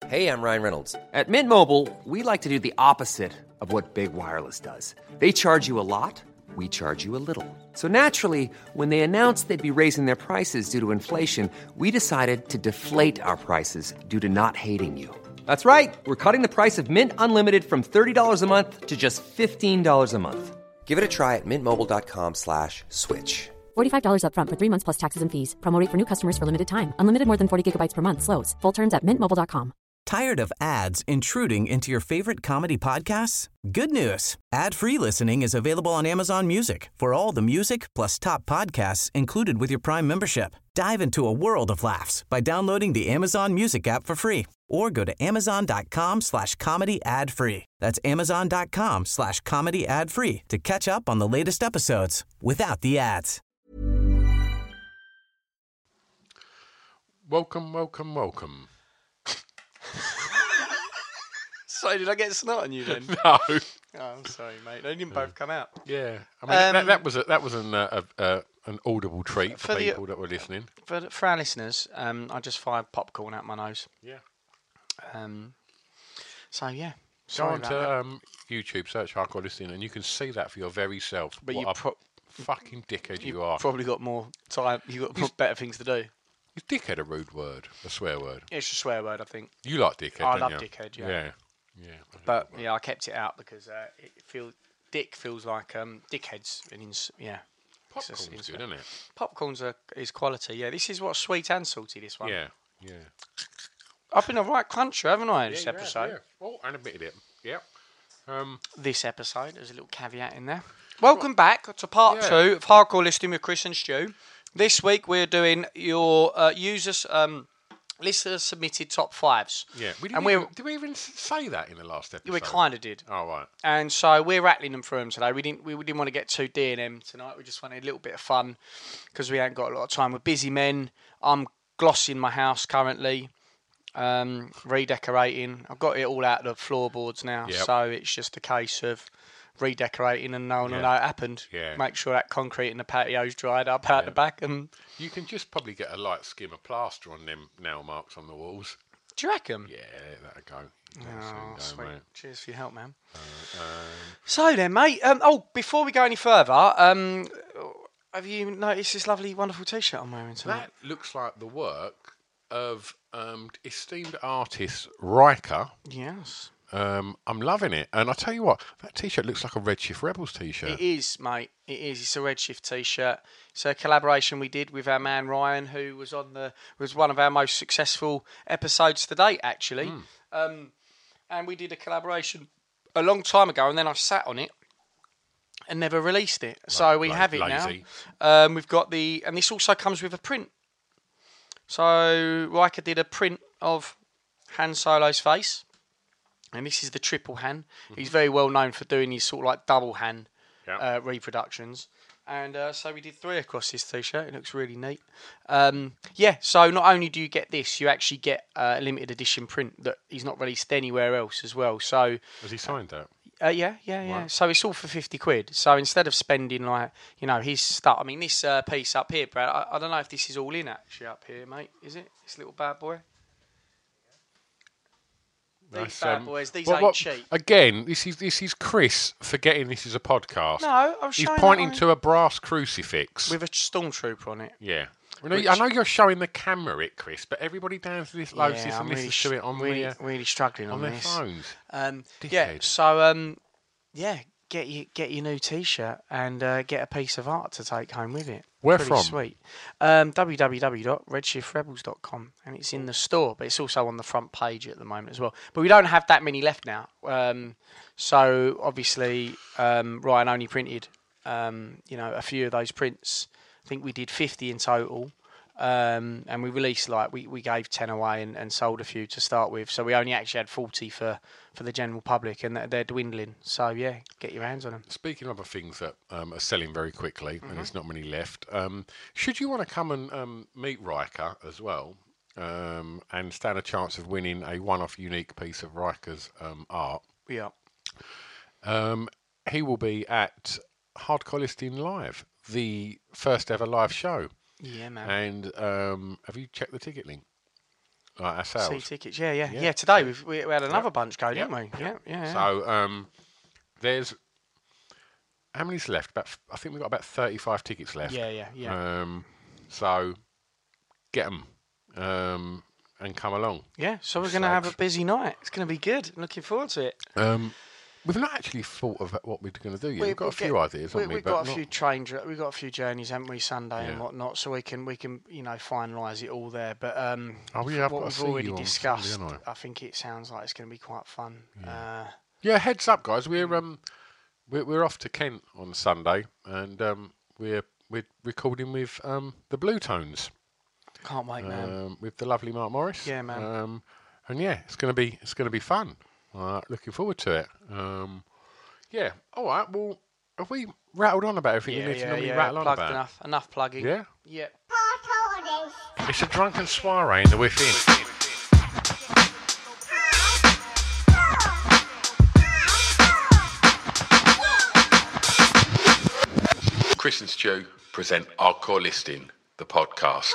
Hey, I'm Ryan Reynolds. At Mint Mobile, we like to do the opposite of what Big Wireless does. They charge you a lot, we charge you a little. So naturally, when they announced they'd be raising their prices due to inflation, we decided to deflate our prices due to not hating you. That's right. We're cutting the price of Mint Unlimited from $30 a month to just $15 a month. Give it a try at mintmobile.com/switch. $45 up front for 3 months plus taxes and fees. Promo rate for new customers for limited time. Unlimited more than 40 gigabytes per month. Slows full terms at mintmobile.com. Tired of ads intruding into your favorite comedy podcasts? Good news. Ad-free listening is available on Amazon Music for all the music plus top podcasts included with your Prime membership. Dive into a world of laughs by downloading the Amazon Music app for free or go to amazon.com/comedy ad-free. That's amazon.com/comedy ad-free to catch up on the latest episodes without the ads. Welcome. So did I get snot on you then? No. Oh, I'm sorry, mate. They didn't both come out. Yeah. I mean, that was an audible treat for people that were listening. For our listeners, I just fired popcorn out my nose. Yeah. So yeah. Go on to YouTube, search Hardcore Listening, and you can see that for your very self. But what a fucking dickhead you are. Probably got more time. You got better things to do. Is dickhead a rude word? A swear word? It's a swear word, I think. You like dickhead, I don't love you? dickhead, yeah. Yeah. But yeah, I kept it out because dick feels like dickheads, and Popcorn's good, isn't it? Popcorn's is quality. Yeah, this is what's sweet and salty. This one. Yeah. I've been a right cruncher, haven't I? This episode. Yeah. Oh, and a bit of it. Yeah. This episode, there's a little caveat in there. Welcome back to part 2 of Hardcore Listening with Chris and Stu. This week we're doing your listener submitted top 5s. Yeah. Did we even say that in the last episode? We kind of did. Oh, right. And so we're rattling them through them today. We didn't want to get too D&M tonight. We just wanted a little bit of fun because we ain't got a lot of time. We're busy men. I'm glossing my house currently, redecorating. I've got it all out of the floorboards now, so it's just a case of redecorating and no one will know it happened. Yeah. Make sure that concrete in the patio's dried up out the back. And you can just probably get a light skim of plaster on them nail marks on the walls. do you reckon? Yeah, that'll go. Oh, sweet. Mate. Cheers for your help, man. So then, mate, before we go any further, have you noticed this lovely, wonderful T-shirt I'm wearing tonight? That looks like the work of esteemed artist Riker. Yes. I'm loving it. And I tell you what, that T-shirt looks like a Redshift Rebels T-shirt. It is, mate. It is. It's a Redshift T-shirt. It's a collaboration we did with our man Ryan, who was one of our most successful episodes to date, actually. And we did a collaboration a long time ago, and then I sat on it and never released it. So we have it lazy. now. We've got and this also comes with a print. So Riker did a print of Han Solo's face. And this is the triple Han. He's very well known for doing these sort of like double Han reproductions. And so we did 3 across this T-shirt. It looks really neat. So not only do you get this, you actually get a limited edition print that he's not released anywhere else as well. So has he signed that? Yeah. Wow. So it's all for £50. So instead of spending his stuff, I mean, this piece up here, Brad, I don't know if this is all in actually up here, mate. Is it? This little bad boy? These bad boys, these ain't cheap. Again, this is Chris forgetting this is a podcast. No, I was He's showing pointing to a brass crucifix. with a stormtrooper on it. Yeah. I know you're showing the camera it, Chris, but everybody down to this listens to it on really struggling on their this. phones. Get your new T-shirt and get a piece of art to take home with it. Where Pretty from? Sweet. www.redshiftsrebels.com, and it's in the store, but it's also on the front page at the moment as well. But we don't have that many left now. So obviously, Ryan only printed a few of those prints. I think we did 50 in total. And we released we gave 10 away and sold a few to start with, so we only actually had 40 for the general public, and they're dwindling. So yeah, get your hands on them. Speaking of other things that are selling very quickly, and there's not many left, should you want to come and meet Riker as well, and stand a chance of winning a one-off unique piece of Riker's art? Yeah. He will be at Hardcore Listening Live, the first ever live show. Yeah, man. And have you checked the ticket link? ourselves. See tickets, yeah. Today we had another bunch go, didn't we? Yeah. So there's how many's left? I think we've got about 35 tickets left. Yeah. So get them and come along. Yeah, so we're going to have a busy night. It's going to be good. I'm looking forward to it. We've not actually thought of what we're going to do yet. We've got a few ideas, haven't we? We've got a few journeys, haven't we, Sunday and whatnot, so we can finalise it all there. But what we've already discussed, Sunday, I think it sounds like it's going to be quite fun. Yeah, heads up, guys. We're off to Kent on Sunday, and we're recording with the Blue Tones. Can't wait, man. With the lovely Mark Morris. Yeah, man. And yeah, it's going to be fun. Looking forward to it. Yeah. All right. Well, have we rattled on about everything you need to normally rattle on about? Enough plugging. Yeah. Yeah. It's a drunken soiree in the within. Chris and Stu present Hardcore Listing, the podcast.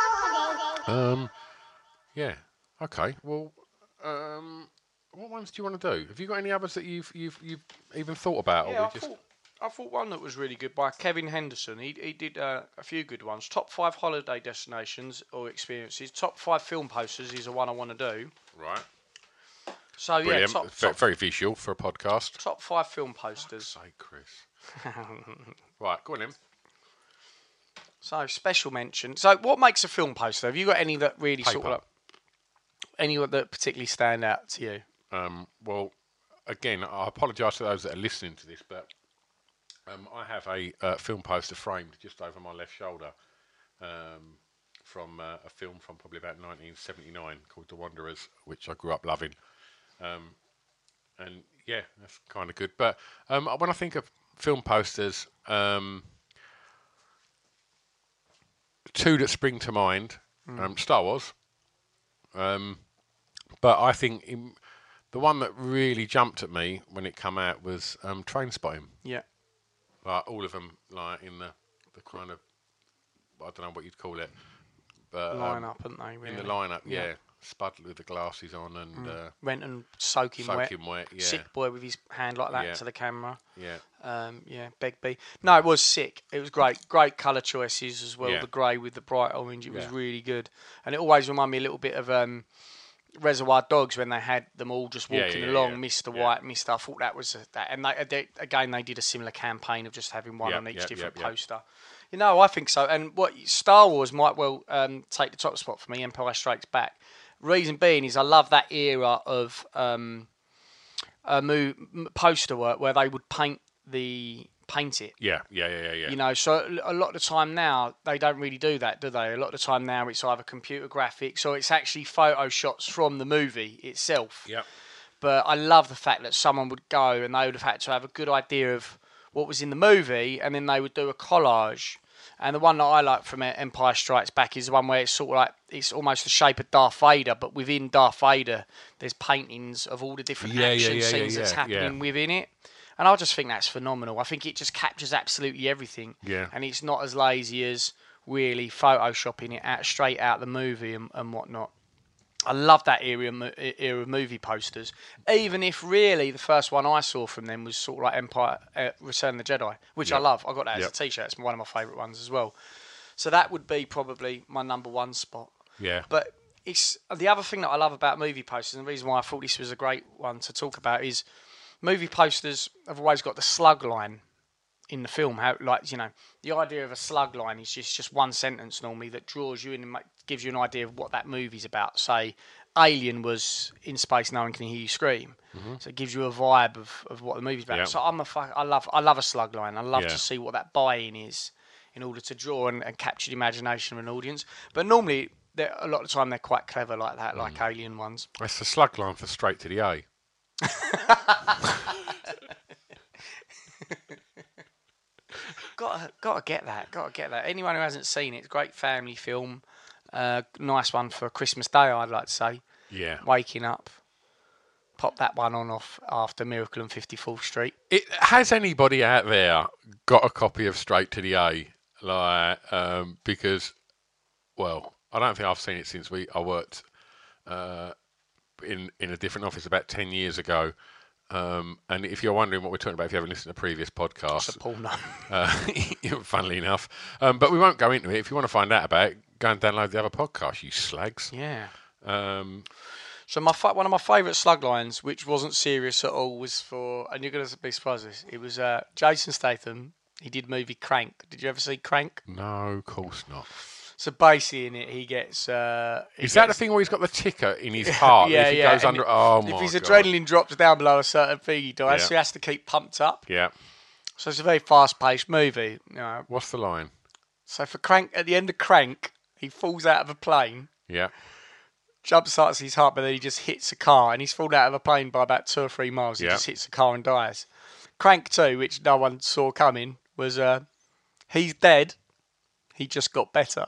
Yeah. Okay. Well, what ones do you want to do? Have you got any others that you've even thought about? Yeah, I thought one that was really good by Kevin Henderson. He did a few good ones. Top 5 holiday destinations or experiences. Top 5 film posters is the one I want to do. Right. So brilliant. Yeah, very visual for a podcast. Top 5 film posters. Say, Chris. Right, go on in. So special mention. So what makes a film poster? Have you got any that really sort of any that particularly stand out to you? Well, again, I apologise to those that are listening to this, but I have a film poster framed just over my left shoulder from a film from probably about 1979 called The Wanderers, which I grew up loving. And yeah, that's kind of good. But when I think of film posters, two that spring to mind, Star Wars. But I think the one that really jumped at me when it came out was Trainspotting. Yeah. Like all of them, like in the kind of, I don't know what you'd call it, but line-up, aren't they? Really? In the line-up, yeah. Spud with the glasses on and went and soaking wet. Yeah. Sick boy with his hand like that to the camera. Yeah. Begbie. No, it was sick. It was great. Great colour choices as well. Yeah. The grey with the bright orange. It was really good. And it always reminded me a little bit of Reservoir Dogs when they had them all just walking along, Mr. White, Mr. I thought that was that. And they did a similar campaign of just having one on each different poster. You know, I think so. And what Star Wars might well take the top spot for me, Empire Strikes Back. Reason being is I love that era of poster work where they would paint it. Yeah. You know, so a lot of the time now they don't really do that, do they? A lot of the time now it's either computer graphics or it's actually photo shots from the movie itself. Yeah. But I love the fact that someone would go and they would have had to have a good idea of what was in the movie, and then they would do a collage. And the one that I like from Empire Strikes Back is the one where it's sort of like it's almost the shape of Darth Vader, but within Darth Vader, there's paintings of all the different action scenes that's happening within it. And I just think that's phenomenal. I think it just captures absolutely everything. Yeah. And it's not as lazy as really photoshopping it out straight out the movie and whatnot. I love that era of movie posters. Even if really the first one I saw from them was sort of like Empire, Return of the Jedi, which I love. I got that as a T-shirt. It's one of my favourite ones as well. So that would be probably my number one spot. Yeah. But it's the other thing that I love about movie posters, and the reason why I thought this was a great one to talk about is movie posters have always got the slug line in the film. How, like, you know, the idea of a slug line is just one sentence normally that draws you in and gives you an idea of what that movie's about. Say, Alien was in space, no one can hear you scream. Mm-hmm. So it gives you a vibe of what the movie's about. Yep. So I love a slug line. I love to see what that buy-in is in order to draw and capture the imagination of an audience. But normally, a lot of the time, they're quite clever like that, like Alien ones. That's the slug line for straight to the A. Gotta get that. Anyone who hasn't seen it, it's a great family film. Nice one for Christmas Day, I'd like to say. Yeah. Waking up. Pop that one off after Miracle on 54th Street. Has anybody out there got a copy of Straight to the A? Like, because, well, I don't think I've seen it since I worked in a different office about 10 years ago. And if you're wondering what we're talking about, if you haven't listened to previous podcasts, It's a porno. funnily enough. But we won't go into it. If you want to find out about it, go and download the other podcast, you slags. Yeah. Um, So one of my favourite slug lines, which wasn't serious at all, was for, and you're going to be surprised at this, it was Jason Statham. He did movie Crank. Did you ever see Crank? no, of course not. So basically in it, he gets... Is that the thing where he's got the ticker in his heart? Yeah, if he yeah. goes under, oh my If his God. adrenaline drops down below a certain thing, he dies. Yeah. So he has to keep pumped up. Yeah. So it's a very fast-paced movie. You know. What's the line? So for Crank, at the end of Crank, he falls out of a plane, Yeah. jump starts his heart, but then he just hits a car, and he's fallen out of a plane by about 2 or 3 miles. He Yeah. just hits a car and dies. Crank 2, which no one saw coming, was he's dead, he just got better.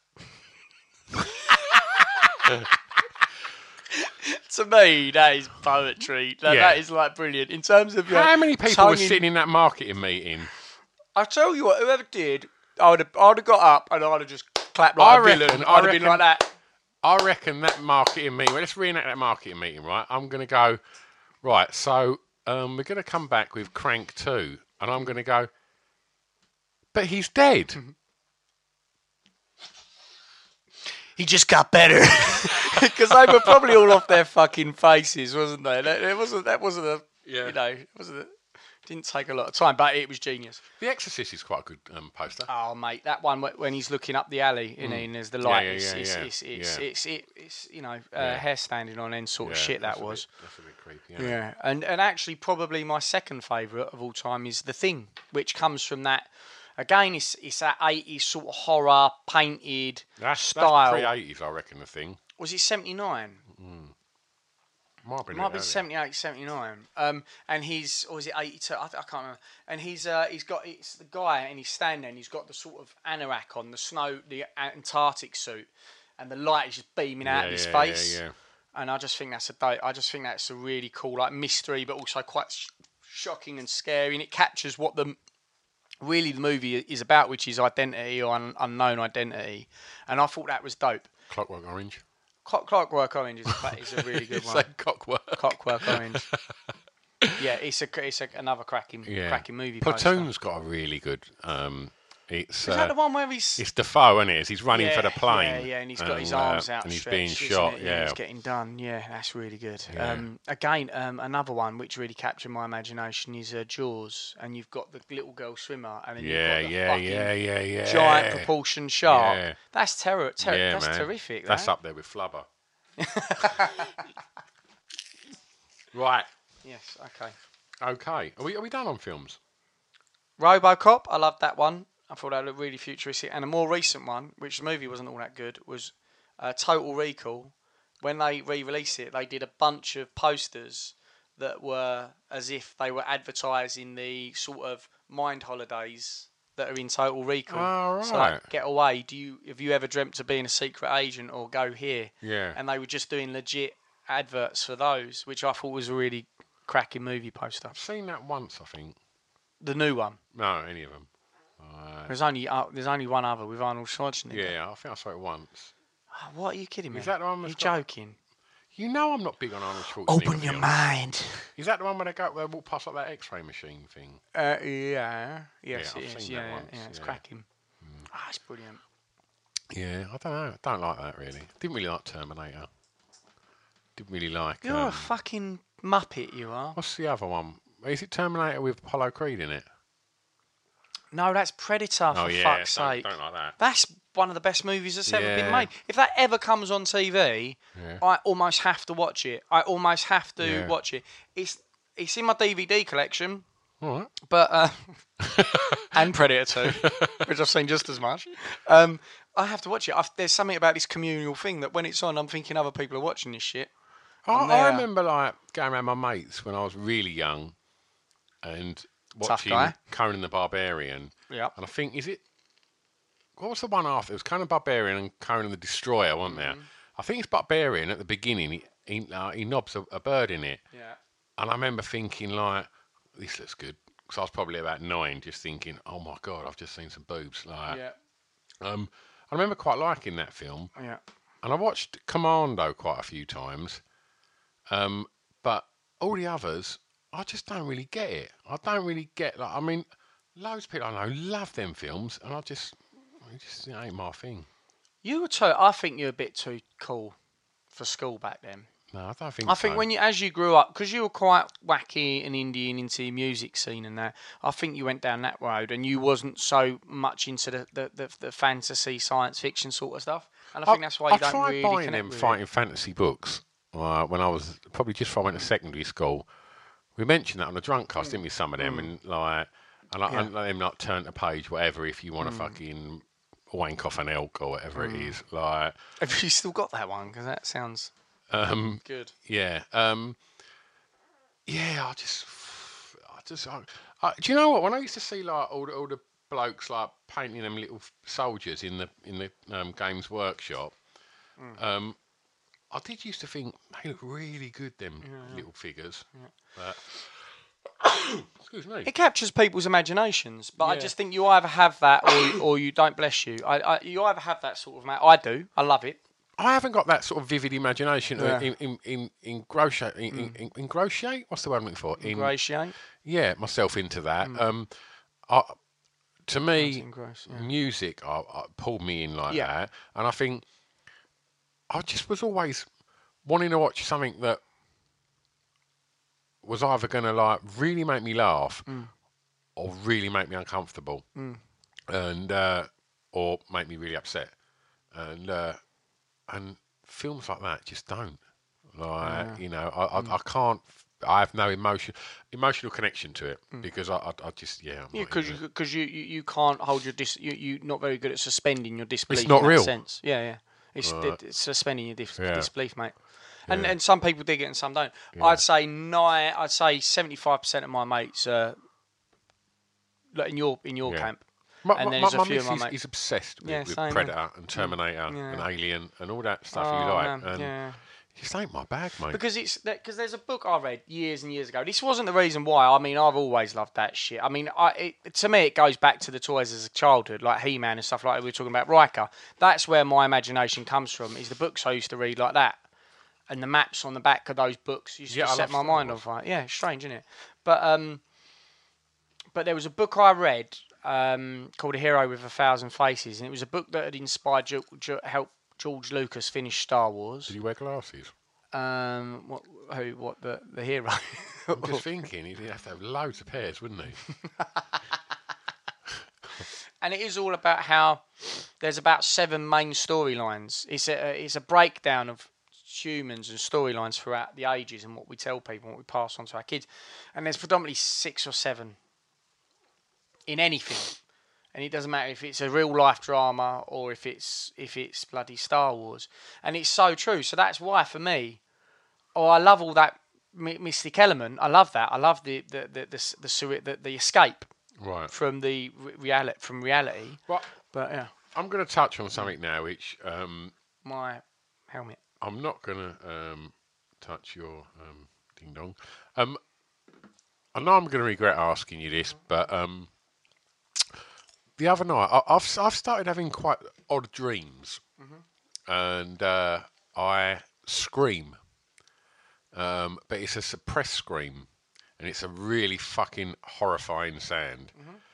To me, that is poetry. That is like brilliant. In terms of How many people were tongue in- sitting in that marketing meeting? I tell you what, whoever did, I would have got up and I'd have just clapped like a villain. I'd have been like that. I reckon that marketing meeting, well, let's reenact that marketing meeting, right? I'm going to go, right, so we're going to come back with Crank 2, and I'm going to go, but he's dead. He just got better. Because they were probably all off their fucking faces, wasn't they? That wasn't a, Yeah. you know, didn't take a lot of time, but it was genius. The Exorcist is quite a good poster. Oh, mate, that one when he's looking up the alley and there's the light. Yeah. It's you know, hair standing on end sort of shit that was. That's a bit creepy. Yeah, and actually probably my second favourite of all time is The Thing, which comes from that. Again, it's that 80s sort of horror painted style. That's pre-80s, I reckon, the thing. Was it 79? Might be 78, 79. And he's, or is it 82? I can't remember. And he's got, it's the guy, and he's standing there, and he's got the sort of anorak on, the Antarctic suit, and the light is just beaming out of his face. Yeah. And I just think that's a really cool, like, mystery, but also quite shocking and scary, and it captures what the movie is about, which is identity or unknown identity. And I thought that was dope. Clockwork Orange. Clockwork Orange is a really good one. Like Clockwork Orange. Yeah, it's another cracking movie. Platoon's got a really good. Is that the one where he's? It's Defoe, isn't it? He's running for the plane. Yeah, and he's got his arms out, and he's being shot. Yeah, he's getting done. Yeah, that's really good. Yeah. Again, another one which really captured my imagination is Jaws, and you've got the little girl swimmer, and then you've got the giant proportioned shark. Yeah. That's that's man. terrific. That's up there with Flubber. Right. Yes. Okay. Okay. Are we done on films? RoboCop, I loved that one. I thought that looked really futuristic. And a more recent one, which the movie wasn't all that good, was Total Recall. When they re-released it, they did a bunch of posters that were as if they were advertising the sort of mind holidays that are in Total Recall. Oh, right. So like, get away. Have you ever dreamt of being a secret agent or go here? Yeah. And they were just doing legit adverts for those, which I thought was a really cracking movie poster. I've seen that once, I think. The new one. No, any of them. There's only one other with Arnold Schwarzenegger. Yeah, I think I saw it once. Oh, what are you kidding me? Is that the one You're that's got- joking. You know I'm not big on Arnold Schwarzenegger. Open your films. mind. Is that the one where they walk past like that X-ray machine thing? Yeah. Yes, Yeah, it I've is. seen that Yeah, once, it's yeah. cracking. Ah, it's brilliant. Yeah, I don't know. I don't like that really. Didn't really like Terminator. Didn't really like. You're a fucking muppet, you are. What's the other one? Is it Terminator with Apollo Creed in it? No, that's Predator, for fuck's sake. Don't like that. That's one of the best movies that's ever been Yeah. made. If that ever comes on TV, I almost have to watch it. Watch it. It's in my DVD collection, All right. but and Predator 2, which I've seen just as much. I have to watch it. There's something about this communal thing that when it's on, I'm thinking other people are watching this shit. I remember like going around my mates when I was really young and watching guy. Conan the Barbarian. Yep. And I think, what was the one after? It was Conan the Barbarian and Conan the Destroyer, wasn't there? I think it's Barbarian at the beginning. He knobs a bird in it. Yeah. And I remember thinking like, this looks good. Because I was probably about 9, just thinking, oh my God, I've just seen some boobs. Like, Yeah. I remember quite liking that film. Yeah. And I watched Commando quite a few times, but all the others, I just don't really get it. I don't really get, like, I mean, loads of people I know love them films, and it ain't my thing. I think you're a bit too cool for school back then. No, I don't think I think as you grew up, because you were quite wacky and indie and into the music scene and that, I think you went down that road and you wasn't so much into the fantasy, science fiction sort of stuff. And I think that's why you don't really connect with it. I tried buying them fighting fantasy books when I was probably just before I went to secondary school. We mentioned that on the drunk cast, didn't we? Some of them and let them not turn the page, whatever. If you want to fucking wank off an elk or whatever it is, like. Have you still got that one? Because that sounds good. Yeah. Yeah. Do you know what? When I used to see like all the blokes like painting them little soldiers in the Games Workshop, I did used to think they look really good. Them little figures. But excuse me. It captures people's imaginations, but I just think you either have that or you don't. Bless you. You either have that sort of. I do. I love it. I haven't got that sort of vivid imagination in ingratiate. What's the word I'm looking for? Ingratiate. Yeah, myself into that. To me, music pulled me in like that, and I think I just was always wanting to watch something that was either going to like really make me laugh or really make me uncomfortable, and or make me really upset, and films like that just don't. Like, you know, I can't. I have no emotional connection to it because I just because you can't hold your you're not very good at suspending your disbelief. It's not in real. That sense. Yeah. It's suspending your disbelief, mate. And some people dig it and some don't. Yeah. I'd say 75% of my mates are in your camp. And there's a few of my mates. He's obsessed with Predator and Terminator and Alien and all that stuff you like. And it just ain't my bag, mate. Because there's a book I read years and years ago. This wasn't the reason why. I mean, I've always loved that shit. I mean, to me, it goes back to the toys as a childhood, like He-Man and stuff like that. We were talking about Riker. That's where my imagination comes from, is the books I used to read like that. And the maps on the back of those books used to set my mind on fire. Yeah, it's strange, isn't it? But there was a book I read called A Hero with 1,000 Faces, and it was a book that had inspired helped George Lucas finish Star Wars. Did he wear glasses? The hero? I'm just thinking he'd have to have loads of pairs, wouldn't he? And it is all about how there's about 7 main storylines. It's a breakdown of humans and storylines throughout the ages and what we tell people, what we pass on to our kids. And there's predominantly 6 or 7 in anything. And it doesn't matter if it's a real life drama or if it's bloody Star Wars. And it's so true. So that's why for me, I love all that mystic element. I love that. I love the escape from the reality. Well, but yeah, I'm going to touch on something now, which my helmet. I'm not going to touch your ding dong. I know I'm going to regret asking you this, but the other night I've started having quite odd dreams, and I scream, but it's a suppressed scream, and it's a really fucking horrifying sound.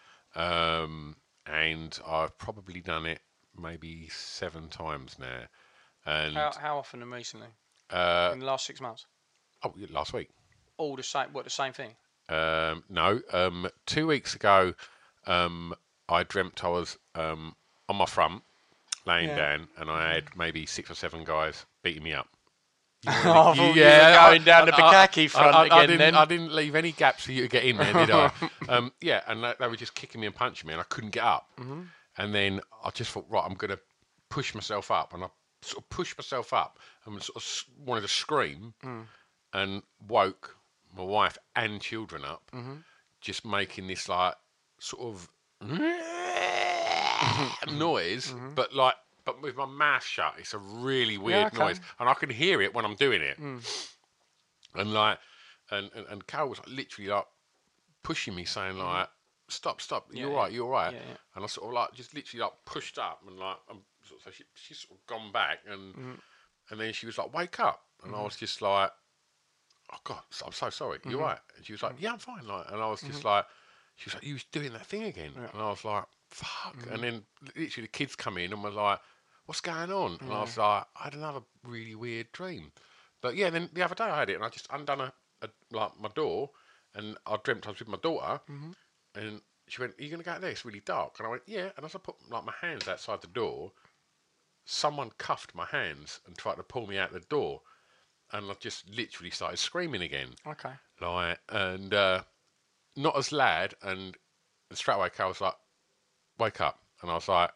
And I've probably done it maybe 7 times now. And how often and recently? In the last 6 months? Oh, last week. All the same? What, the same thing? No. 2 weeks ago, I dreamt I was on my front, laying down, and I had maybe 6 or 7 guys beating me up. You were going down the Bukaki front again. I didn't leave any gaps for you to get in there, did I? And they were just kicking me and punching me, and I couldn't get up. And then I just thought, right, I'm going to push myself up, and I sort of pushed myself up and sort of wanted to scream, and woke my wife and children up, just making this like sort of noise, but with my mouth shut. It's a really weird noise, and I can hear it when I'm doing it. And like, and Carol was like literally like pushing me, saying like, "Stop! You're right. Yeah. And I sort of like just literally like pushed up and like I'm so she's sort of gone back, and then she was like, "Wake up!" And I was just like, "Oh God, I'm so sorry. You're right." And she was like, "Yeah, I'm fine." Like, and I was just like, she was like, "You was doing that thing again," and I was like, "Fuck!" And then literally the kids come in and were like, "What's going on?" And I was like, "I had another really weird dream." But yeah, then the other day I had it, and I just undone like my door, and I dreamt I was with my daughter, and she went, "Are you going to go out there? It's really dark." And I went, "Yeah." And as I put like my hands outside the door, someone cuffed my hands and tried to pull me out the door, and I just literally started screaming again. Okay. Like, and not as loud, and straight away Cal was like, "Wake up," and I was like,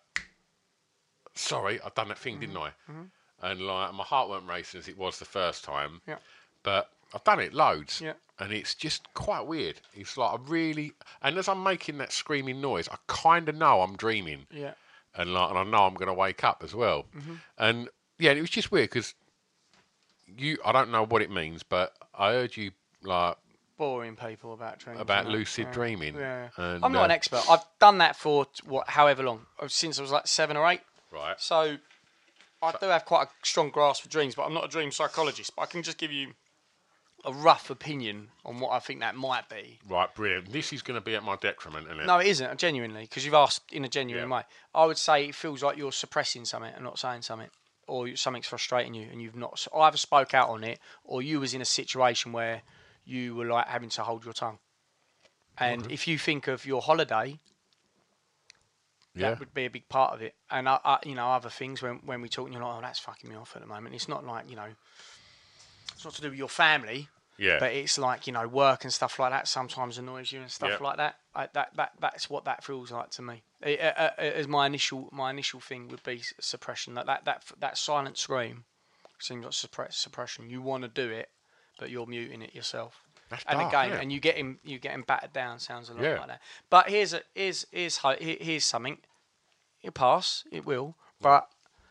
"Sorry, I've done that thing, didn't I?" And like my heart weren't racing as it was the first time, but I've done it loads, and it's just quite weird. It's like and as I'm making that screaming noise, I kind of know I'm dreaming, and I know I'm going to wake up as well, and yeah, it was just weird because I don't know what it means, but I heard you like boring people about dreams. About lucid dreaming. Yeah. And, I'm not an expert. I've done that for however long, since I was like 7 or 8. Right. So I do have quite a strong grasp of dreams, but I'm not a dream psychologist. But I can just give you a rough opinion on what I think that might be. Right, brilliant. This is going to be at my detriment, isn't it? No, it isn't, genuinely, because you've asked in a genuine way. I would say it feels like you're suppressing something and not saying something, or something's frustrating you and you've not either spoke out on it, or you was in a situation where you were like having to hold your tongue. And if you think of your holiday, that would be a big part of it. And other things when we talk, and you're like, "Oh, that's fucking me off at the moment." It's not like, it's not to do with your family, but it's like, work and stuff like that sometimes annoys you and stuff like that. That's what that feels like to me. As my initial thing would be suppression. That silent scream seems like suppression. You want to do it, but you're muting it yourself. That's and dark, again, and you get him battered down. Sounds a lot like that. But here's something. It'll pass. It will. But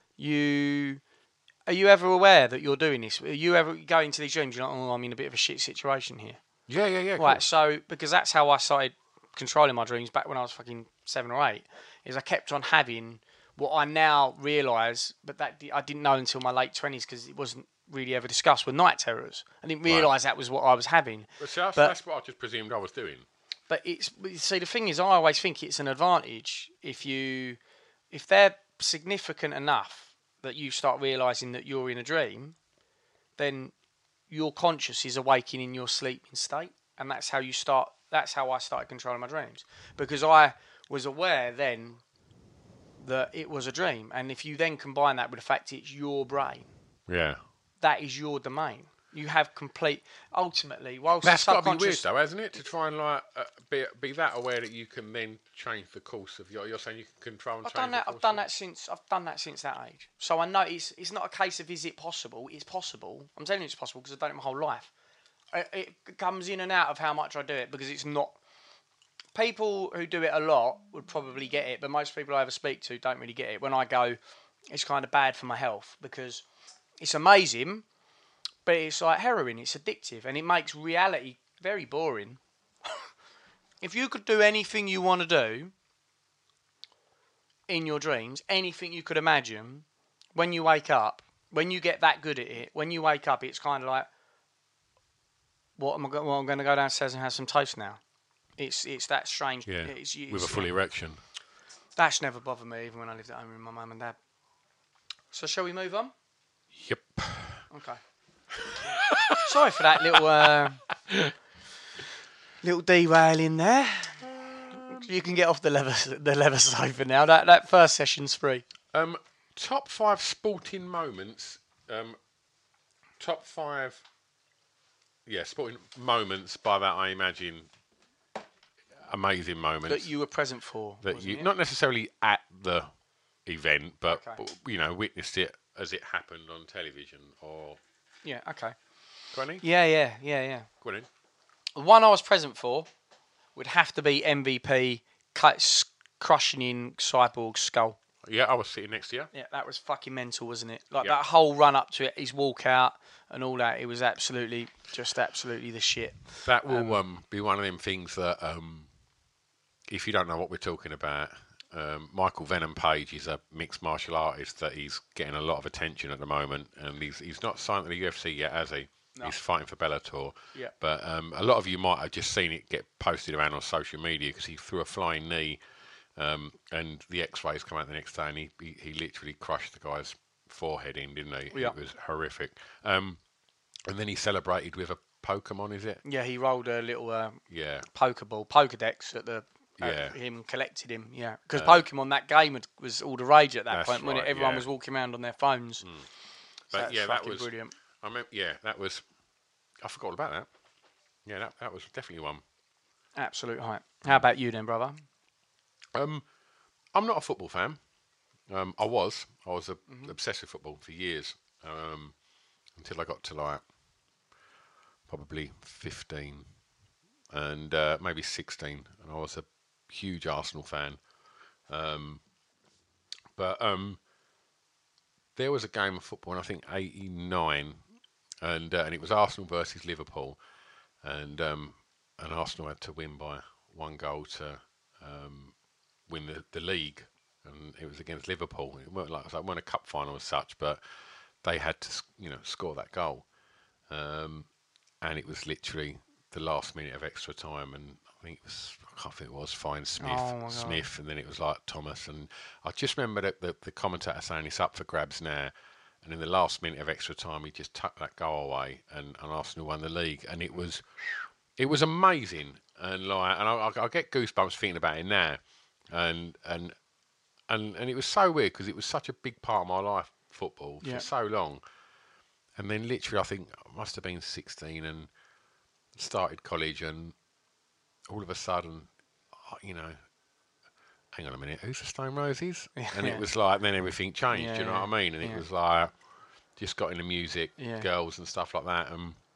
are you ever aware that you're doing this? Are you ever going into these dreams? You're like, "Oh, I'm in a bit of a shit situation here." Yeah. Right. So because that's how I started controlling my dreams back when I was fucking 7 or 8. Is I kept on having what I now realise, but that I didn't know until my late 20s because it wasn't really ever discussed, were night terrors. I didn't realise that was what I was having. Well, that's what I just presumed I was doing. But the thing is, I always think it's an advantage if they're significant enough that you start realising that you're in a dream, then your conscious is awaking in your sleeping state, and that's how I started controlling my dreams, because I was aware then that it was a dream, and if you then combine that with the fact it's your brain, that is your domain. You have complete. Ultimately, whilst that's the got to be weird, subconscious, though, hasn't it? To try and like be that aware that you can then change the course of you're saying you can control and change the course. I've done that since that age. So I know it's not a case of is it possible. It's possible. I'm telling you it's possible because I've done it my whole life. It comes in and out of how much I do it because it's not. People who do it a lot would probably get it, but most people I ever speak to don't really get it. When I go, it's kind of bad for my health because it's amazing. But it's like heroin, it's addictive, and it makes reality very boring. If you could do anything you want to do in your dreams, anything you could imagine, when you wake up, when you get that good at it, when you wake up, it's kind of like, I'm going to go downstairs and have some toast now. It's that strange. Yeah, with a full erection. That's never bothered me, even when I lived at home with my mum and dad. So shall we move on? Yep. Okay. Sorry for that little derailing there. You can get off the leather sofa now. That first session's free. Top 5 sporting moments. Top 5. Yeah, sporting moments. By that I imagine amazing moments that you were present for. That you not necessarily at the event, but witnessed it as it happened on television or. Yeah, okay. Go on in. Yeah. Go on in. The one I was present for would have to be MVP crushing in Cyborg's skull. Yeah, I was sitting next to you. Yeah, that was fucking mental, wasn't it? Like that whole run up to it, his walkout and all that, it was absolutely the shit. That will be one of them things that if you don't know what we're talking about, Michael Venom Page is a mixed martial artist that he's getting a lot of attention at the moment, and he's not signed to the UFC yet, has he? No. He's fighting for Bellator. Yeah. But a lot of you might have just seen it get posted around on social media because he threw a flying knee, and the X-rays come out the next day, and he literally crushed the guy's forehead in, didn't he? Yeah. It was horrific. And then he celebrated with a Pokemon, is it? Yeah, he rolled a little Pokeball, Pokedex at the him, collected him, because Pokemon, that game was all the rage at that point, wasn't it? Everyone was walking around on their phones. So but that was brilliant. I remember, that was. I forgot all about that. Yeah, that was definitely one. Absolute hype. How about you then, brother? I'm not a football fan. I was obsessed with football for years, until I got to like probably 15 and maybe 16, and I was a huge Arsenal fan. But there was a game of football in I think '89, and it was Arsenal versus Liverpool, and Arsenal had to win by 1 goal to win the league, and it was against Liverpool. It weren't a cup final as such, but they had to score that goal, and it was literally the last minute of extra time, and I can't think it was Fine Smith, and then it was like Thomas, and I just remember that the commentator saying it's up for grabs now, and in the last minute of extra time he just tucked that goal away, and Arsenal won the league, and it was amazing, and I get goosebumps thinking about it now, and it was so weird because it was such a big part of my life, football, for so long, and then literally I think I must have been 16 and started college, and all of a sudden, hang on a minute, who's the Stone Roses? And it was like, then everything changed, you know what I mean? And it was like, just got into music, girls and stuff like that,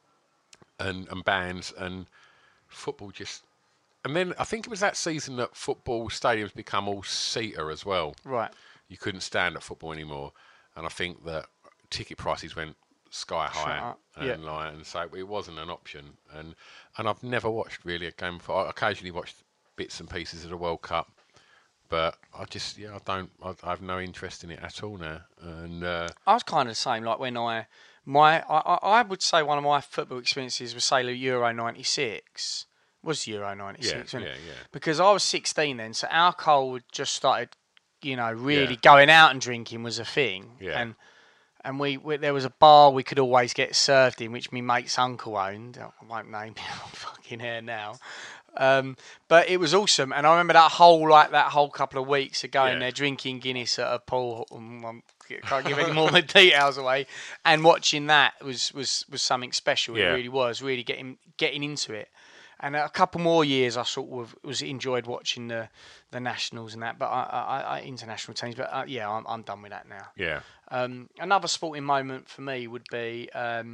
and bands, and football just... And then I think it was that season that football stadiums become all seater as well. Right. You couldn't stand at football anymore, and I think that ticket prices went sky high, and so it wasn't an option. And I've never watched really a game before. I occasionally watched bits and pieces of the World Cup, but I just I have no interest in it at all now. And I was kind of the same. Like when I would say one of my football experiences was say Euro '96. Was Euro '96? Yeah. Because I was 16 then, so alcohol had just started, really going out and drinking was a thing. Yeah. And we there was a bar we could always get served in, which my mate's uncle owned. I won't name him on fucking hair now. But it was awesome. And I remember that whole couple of weeks of going there, drinking Guinness at a pool. Can't give any more of the details away. And watching that was something special. Yeah. It really was. Really getting into it. And a couple more years, I sort of enjoyed watching the nationals and that, but I international teams. But I'm done with that now. Yeah. Another sporting moment for me would be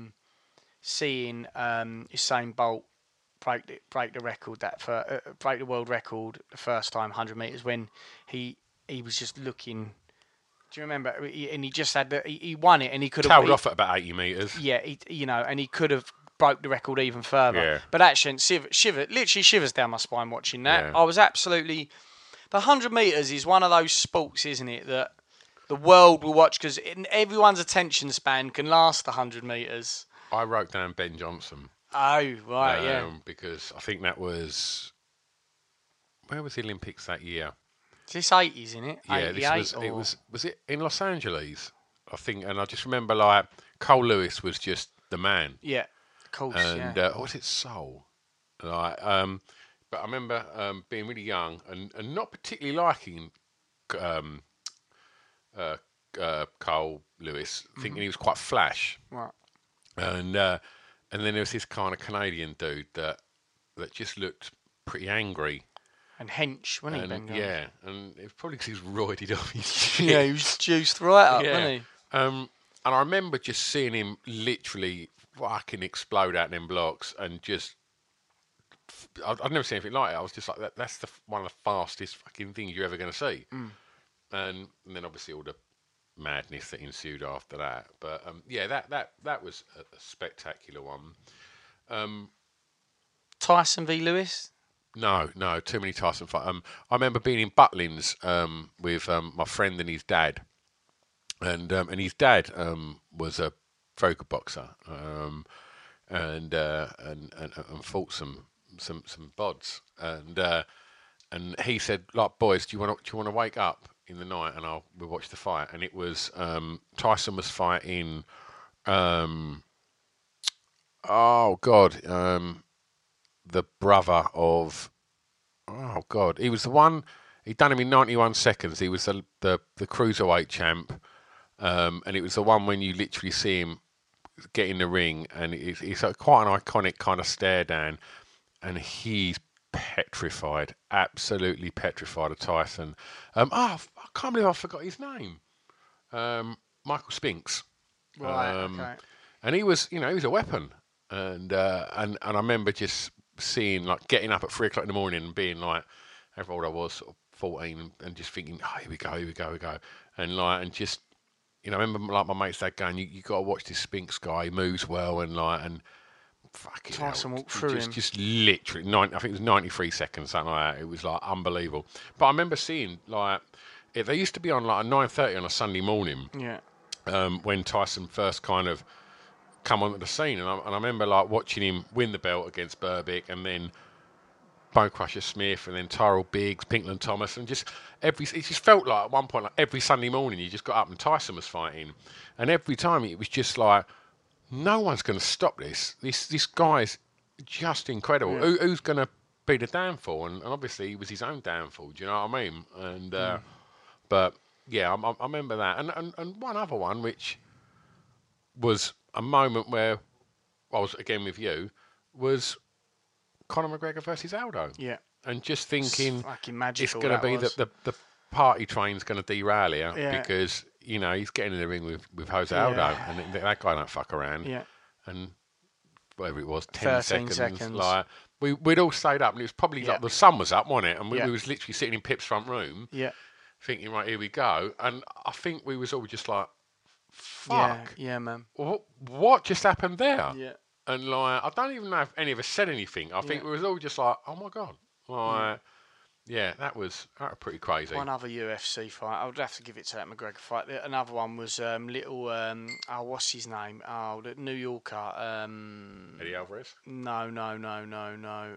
seeing Usain Bolt break the record break the world record the first time 100 meters when he was just looking. Do you remember? And he just had he won it, and he could have tailed off at about 80 meters. Yeah, and he could have broke the record even further. Yeah. But actually, literally shivers down my spine watching that. Yeah. I was absolutely... The 100 metres is one of those sports, isn't it, that the world will watch because everyone's attention span can last 100 metres. I wrote down Ben Johnson. Oh, right, Because I think that was... Where was the Olympics that year? Is this 80s, isn't it? Yeah, was it in Los Angeles? I think, and I just remember like Cole Lewis was just the man. Yeah. Of course, and was it Seoul? But I remember being really young and not particularly liking Cole Lewis, thinking he was quite flash. Right. And then there was this kind of Canadian dude that just looked pretty angry. And hench, wasn't he, Ben Johnson? Yeah, and it was probably because he was roided off his shit. Yeah, he was juiced right up, wasn't he? And I remember just seeing him literally fucking explode out them blocks, and just I'd never seen anything like it. I was just like, that's one of the fastest fucking things you're ever going to see. And then obviously all the madness that ensued after that. But that was a spectacular one. Tyson v Lewis? No, too many Tyson fights. I remember being in Butlins with my friend and his dad, and his dad was a very good boxer, and fought some bods, and he said, like, boys, do you want to wake up in the night and we'll watch the fight? And it was Tyson was fighting, the brother of, he was the one, he'd done him in 91 seconds. He was the cruiserweight champ, and it was the one when you literally see him get in the ring, and it's quite an iconic kind of stare down, and he's petrified, absolutely petrified of Tyson. I can't believe I forgot his name. Michael Spinks. Right, okay. And he was a weapon, and I remember just seeing, like, getting up at 3 o'clock in the morning and being like, however old I was, sort of 14, and just thinking, oh, here we go, and just, I remember, like, my mate's dad going, you got to watch this Spinks guy, he moves well, and fucking Tyson walked through him. Just literally, I think it was 93 seconds, something like that. It was, like, unbelievable. But I remember seeing, like, they used to be on, like, 9:30 on a Sunday morning. Yeah. When Tyson first kind of come onto the scene, and I remember, like, watching him win the belt against Berbick, and then Bone Crusher Smith, and then Tyrell Biggs, Pinkland Thomas, and it just felt like at one point, like, every Sunday morning you just got up and Tyson was fighting, and every time it was just like, no one's going to stop this. This guy's just incredible. Yeah. Who's going to be the downfall? And obviously he was his own downfall. Do you know what I mean? And but yeah, I remember that, and one other one which was a moment where I was again with you was Conor McGregor versus Aldo. Yeah. And just thinking, it's fucking magical. It's going to be the party train's going to derail here because he's getting in the ring with Jose Aldo, and that guy don't fuck around. Yeah. And whatever it was, 13 seconds. Like we'd all stayed up, and it was probably like the sun was up, wasn't it? And we was literally sitting in Pip's front room. Yeah. Thinking, right, here we go, and I think we was all just like, fuck. Yeah, man. What just happened there? Yeah. And like, I don't even know if any of us said anything. I think we was all just like, oh my God. Like, that was pretty crazy. One other UFC fight, I would have to give it to that McGregor fight. Another one was what's his name? Oh, the New Yorker. Eddie Alvarez? No.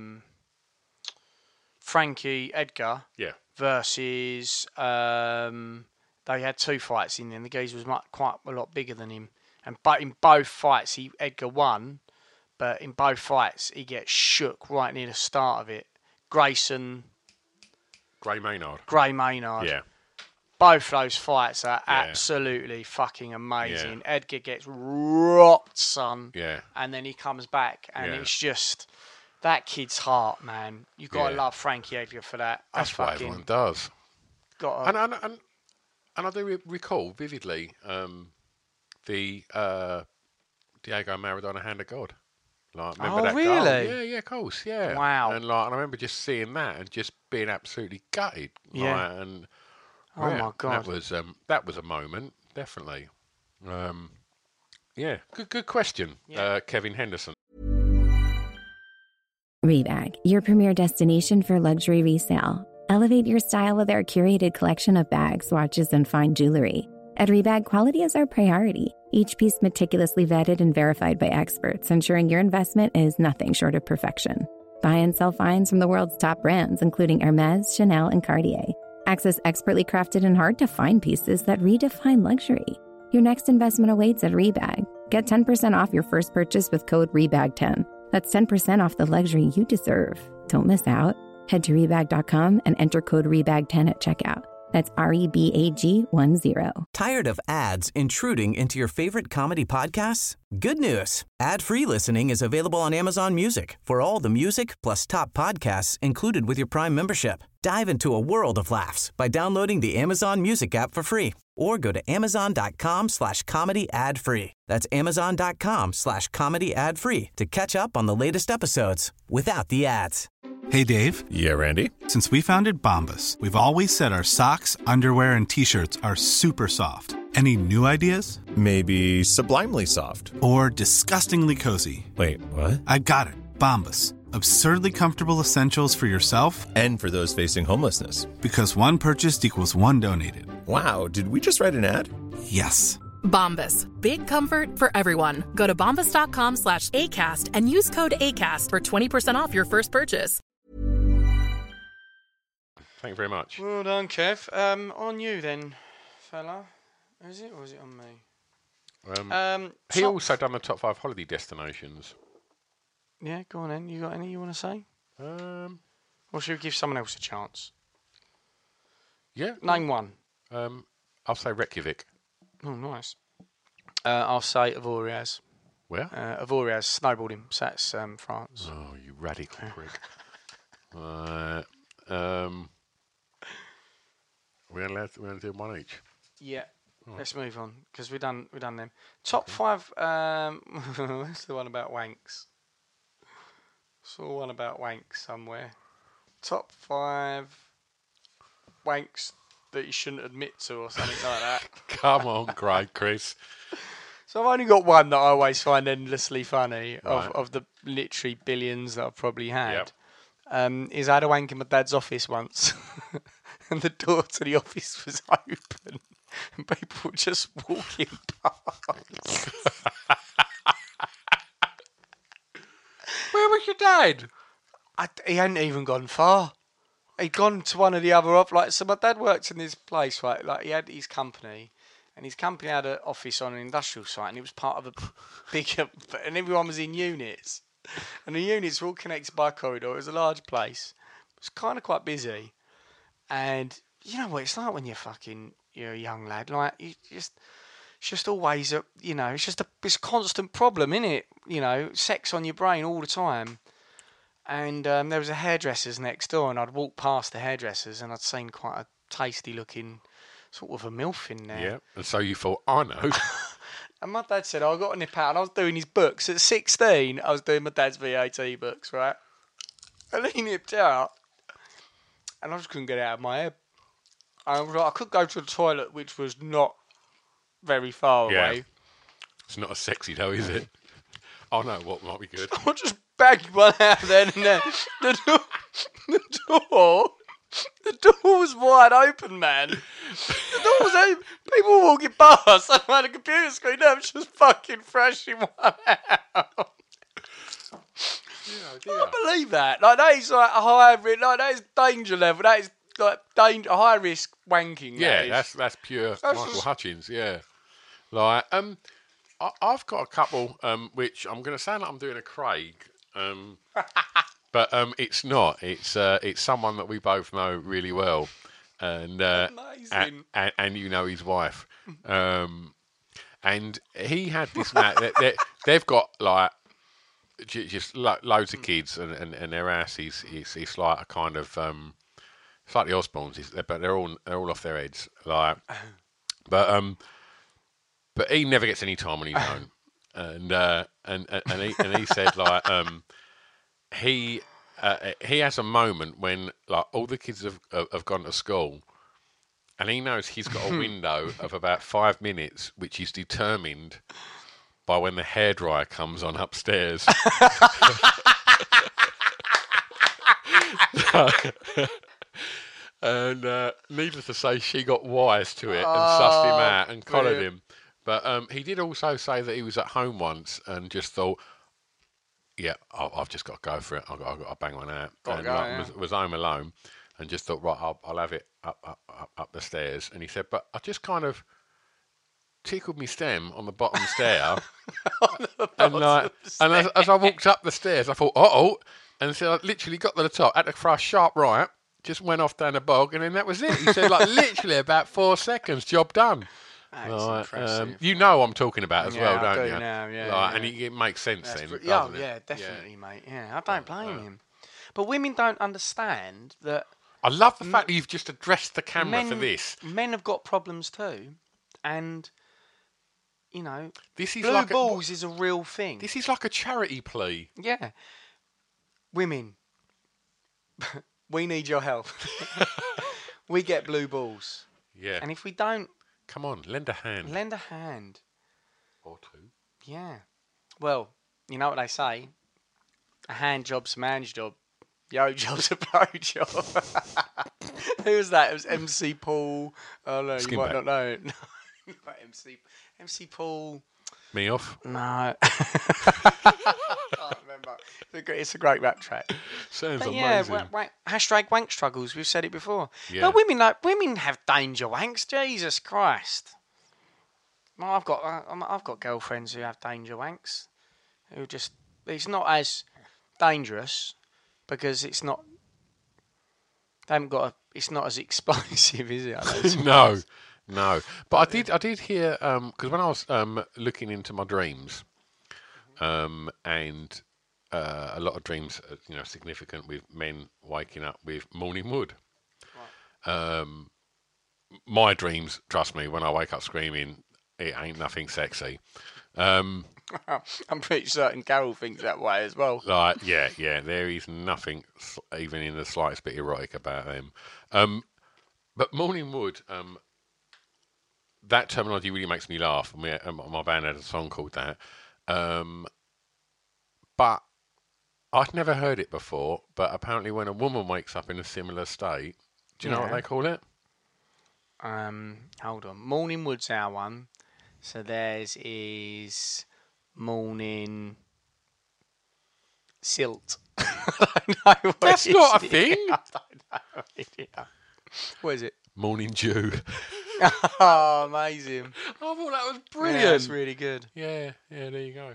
Frankie Edgar. Yeah. Versus, they had 2 fights in there, and the geezer was quite a lot bigger than him. But in both fights, Edgar won, but in both fights, he gets shook right near the start of it. Gray Maynard. Yeah. Both those fights are absolutely fucking amazing. Yeah. Edgar gets rocked, son. Yeah. And then he comes back, and it's just that kid's heart, man. You've got to love Frankie Edgar for that. That's what everyone does. And I do recall vividly the Diego Maradona Hand of God. Like, remember that really? Goal? Yeah, of course, yeah. Wow. And I remember just seeing that and just being absolutely gutted. Yeah. Like, and my God, that was a moment, definitely. Good question, Kevin Henderson. Rebag, your premier destination for luxury resale. Elevate your style with our curated collection of bags, watches, and fine jewelry. At Rebag, quality is our priority. Each piece meticulously vetted and verified by experts, ensuring your investment is nothing short of perfection. Buy and sell finds from the world's top brands, including Hermes, Chanel, and Cartier. Access expertly crafted and hard-to-find pieces that redefine luxury. Your next investment awaits at Rebag. Get 10% off your first purchase with code REBAG10. That's 10% off the luxury you deserve. Don't miss out. Head to Rebag.com and enter code REBAG10 at checkout. That's REBAG10. Tired of ads intruding into your favorite comedy podcasts? Good news. Ad-free listening is available on Amazon Music for all the music plus top podcasts included with your Prime membership. Dive into a world of laughs by downloading the Amazon Music app for free or go to amazon.com/comedy ad-free. That's amazon.com/comedy ad-free to catch up on the latest episodes without the ads. Hey, Dave. Yeah, Randy. Since we founded Bombas, we've always said our socks, underwear, and T-shirts are super soft. Any new ideas? Maybe sublimely soft. Or disgustingly cozy. Wait, what? I got it. Bombas. Absurdly comfortable essentials for yourself And for those facing homelessness. because one purchased equals one donated. Wow, did we just write an ad? Yes. Bombas. Big comfort for everyone. Go to bombas.com/ACAST and use code ACAST for 20% off your first purchase. Thank you very much. Well done, Kev. On you then, fella. Is it or is it on me? He top- also done the top 5 holiday destinations. Yeah, go on then. You got any you want to say? Or should we give someone else a chance? Yeah. Name one. I'll say Reykjavik. Oh, nice. I'll say Avoriaz. Where? Avoriaz, snowboarding. So that's France. Oh, you radical prick. We're allowed to do one each. Yeah. Let's move on because we're done them. Top 5. What's the one about wanks? Saw one about wanks somewhere. Top 5 wanks that you shouldn't admit to or something like that. Come on, great Chris. So I've only got one that I always find endlessly funny Right. of the literally billions that I've probably had. Yep. Is I had a wank in my dad's office once and the door to the office was open and people were just walking past. Where was your dad? He hadn't even gone far. He'd gone to one of the other so my dad worked in this place, right? Like he had his company, and his company had an office on an industrial site, and it was part of a bigger, and everyone was in units, and the units were all connected by a corridor. It was a large place. It was kind of quite busy, and you know what it's like when you're a young lad, like it's just always it's a constant problem, isn't it? You know, sex on your brain all the time. And there was a hairdresser's next door, and I'd walked past the hairdresser's, and I'd seen quite a tasty-looking sort of a MILF in there. Yeah, and so you thought, I know. And my dad said, I got a nip out, and I was doing his books. At 16, I was doing my dad's VAT books, right? And he nipped out, and I just couldn't get it out of my head. I was like, I could go to the toilet, which was not very far Yeah. away. It's not as sexy though, is it? Oh no, what might be good? I just bagged one out then and there. The door was wide open, man. The door was open. People were walking past. I had a computer screen. I was just fucking flashing one out. I can't believe that. Like that is like a high risk. Like that is danger level. That is like danger, high risk wanking. Yeah, that's pure Michael just- Hutchins. Yeah, like I've got a couple which I'm going to sound like I'm doing a Craig, but it's not. It's someone that we both know really well, and Amazing. and you know his wife, and he had this they've got like just loads of kids, and their house is it's like a kind of it's like the Osbournes, but they're all off their heads, like, but he never gets any time on his own, and he said like he has a moment when like all the kids have gone to school, and he knows he's got a window of about 5 minutes, which is determined by when the hairdryer comes on upstairs. And needless to say, she got wise to it and sussed him out and collared him. But he did also say that he was at home once and just thought, yeah, I've just got to go for it. I've got to bang one out. Was home alone and just thought, right, I'll have it up the stairs. And he said, but I just kind of tickled me stem on the bottom stair. And as I walked up the stairs, I thought, and so I literally got to the top, had to throw a sharp right, just went off down the bog, and then that was it. He said, like, literally about 4 seconds, job done. That's impressive. You know what I'm talking about as well, I don't do you? now, yeah, Like, yeah. And it makes sense then, Yeah, doesn't it? yeah, definitely, mate. Yeah, I don't blame him. But women don't understand that I love the fact that you've just addressed the camera for this. Men have got problems too, and you know, This is blue like balls is a real thing. This is like a charity plea. Yeah, women, we need your help. We get blue balls, Yeah. and if we don't, Come on, lend a hand. lend a hand. Or two. Yeah. Well, you know what they say. A hand job's a man's job. Yo job's a pro job. Who was that? It was MC Paul. Oh no, you might not know it. No, not MC Paul. Me off? No. I can't remember. It's a great rap track. Sounds But amazing. hashtag wank struggles. We've said it before. Yeah. But women have danger wanks. Jesus Christ. Well, I've got girlfriends who have danger wanks. Who just it's not as dangerous because it's not. They haven't got. It's not as explosive, is it? No. But I did hear because when I was looking into my dreams, and a lot of dreams, are significant with men waking up with morning wood. Right. My dreams, trust me, when I wake up screaming, it ain't nothing sexy. I'm pretty certain Carol thinks that way as well. Yeah, there is nothing even in the slightest bit erotic about them. But morning wood, that terminology really makes me laugh. My band had a song called that. But I'd never heard it before. But apparently when a woman wakes up in a similar state, do you know what they call it? Hold on. Morning wood's our one. So theirs is morning silt. That's not a thing. I don't know. What is it? Morning dew. Oh, amazing. I thought that was brilliant. Yeah, that's really good. Yeah, there you go.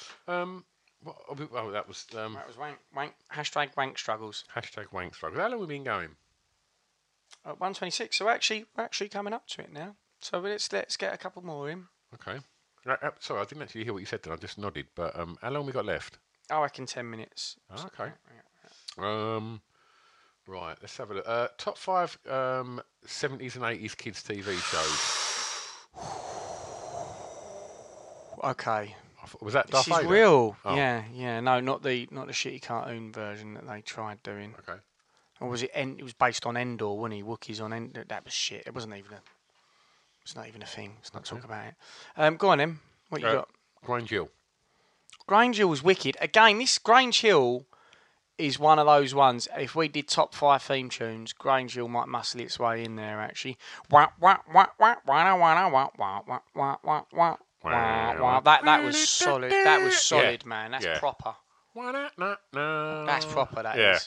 That was wank. Hashtag wank struggles. Hashtag wank struggles. How long have we been going? 1:26. So we're actually coming up to it now. So let's get a couple more in. Okay. Sorry, I didn't actually hear what you said then. I just nodded. But how long have we got left? I reckon 10 minutes. Oh, okay. Right, let's have a look. Top 5 70s and 80s kids TV shows. Okay. Was that This Darth is Vader? real. Oh. Yeah. No, not the shitty cartoon version that they tried doing. Okay. Or was it? It was based on Endor, wasn't he? Wookiees on Endor. That was shit. It wasn't even a. It's not even a thing. Let's not talk about it. Go on, then. What you got? Grange Hill. Grange Hill was wicked. Again, this Grange Hill is one of those ones. If we did top 5 theme tunes, Grange Hill might muscle its way in there. Actually, that was solid. That was solid, man. That's proper. That's proper. That is.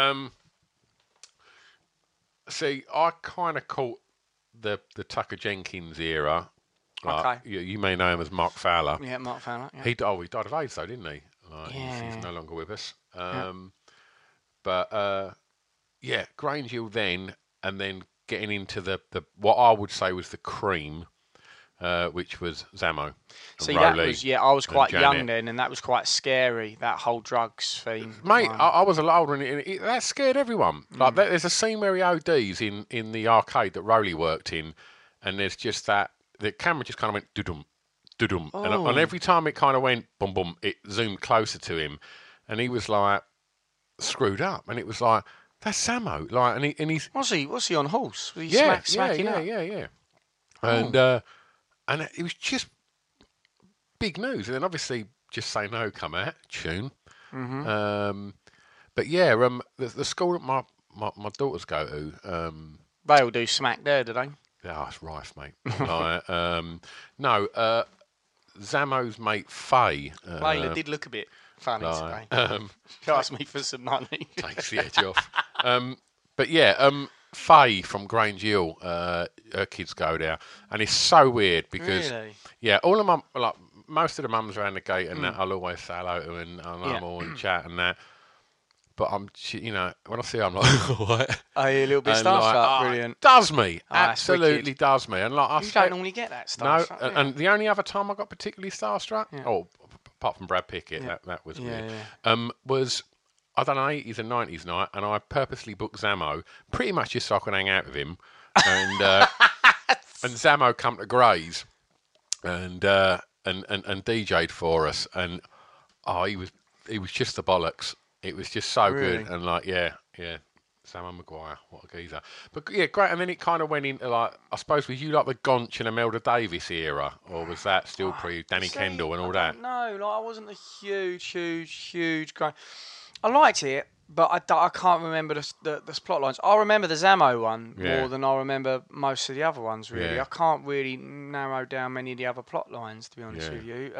See, I kind of caught the Tucker Jenkins era. Okay. You may know him as Mark Fowler. Yeah, Mark Fowler. Yeah. He died of AIDS, though, didn't he? He's no longer with us. But Grange Hill then, and then getting into the what I would say was the cream, which was Zamo. See, Rowley, that was I was quite young then, and that was quite scary. That whole drugs theme, mate. I was a lot older, and that scared everyone. Like there's a scene where he ODs in the arcade that Rowley worked in, and there's just that the camera just kind of went doo-dum, doo-dum, and every time it kind of went boom boom, it zoomed closer to him, and he was like screwed up, and it was like that's Zamo, like, and he's what's he on horse? Was he smacking up? Yeah. And it was just big news. And then obviously Just Say No come out, tune. Mm-hmm. But yeah, the school that my daughters go to... they all do smack there, do they? Yeah, it's rife, mate. Zamo's mate, Faye... Layla did look a bit funny today. She asked me for some money. Takes the edge off. But yeah... Faye from Grange Hill, her kids go there, and it's so weird because all the mum, like most of the mums around the gate and that, I'll always say hello to and and chat and that. But when I see her, I'm like, what? Are you a little bit starstruck? Brilliant. It does me, absolutely does me. And like you don't normally get that starstruck. No, and the only other time I got particularly starstruck, apart from Brad Pickett, that was weird. Was I done an 80s and 90s night, and I purposely booked Zamo pretty much just so I could hang out with him. And and Zamo come to Gray's and DJ'd for us, and he was just the bollocks. It was just so good, and like Sam Maguire, what a geezer. But yeah, great. And then it kind of went into like, I suppose, was you like the Gonch and Imelda Davis era, or was that still pre Danny Kendall and all that? No, like I wasn't a huge guy. I liked it, but I can't remember the plot lines. I remember the Zammo one more than I remember most of the other ones. Really, I can't really narrow down many of the other plot lines, to be honest with you.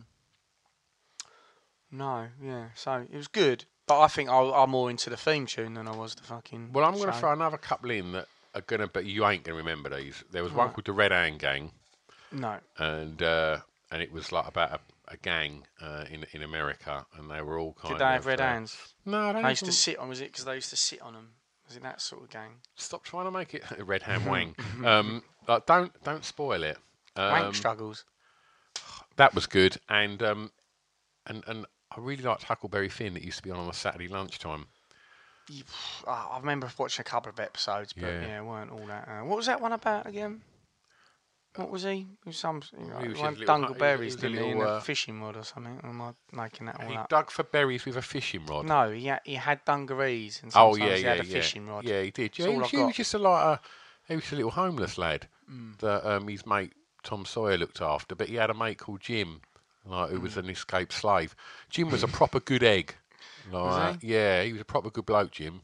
So it was good. But I think I'm more into the theme tune than I was the fucking. Well, I'm going to throw another couple in that are going to, but you ain't going to remember these. There was one called the Red Hand Gang. No. And it was like about a gang in America, and they were all kind of. Did they have red hands? No, they used to sit on. Was it because they used to sit on them? Was it that sort of gang? Stop trying to make it a Red Hand Wang. Like, don't spoil it. Wank struggles. That was good, and I really liked Huckleberry Finn that used to be on a Saturday lunchtime. I remember watching a couple of episodes, but it weren't all that. What was that one about again? What was he? He was some Dungleberries in a fishing rod or something. Or am I making that all he up? Dug for berries with a fishing rod. No, he had dungarees and sometimes he had a fishing rod. Yeah, he did. Yeah, he was just he was a little homeless lad that his mate Tom Sawyer looked after, but he had a mate called Jim. Who was an escaped slave. Jim was a proper good egg. Was he? Yeah, he was a proper good bloke, Jim.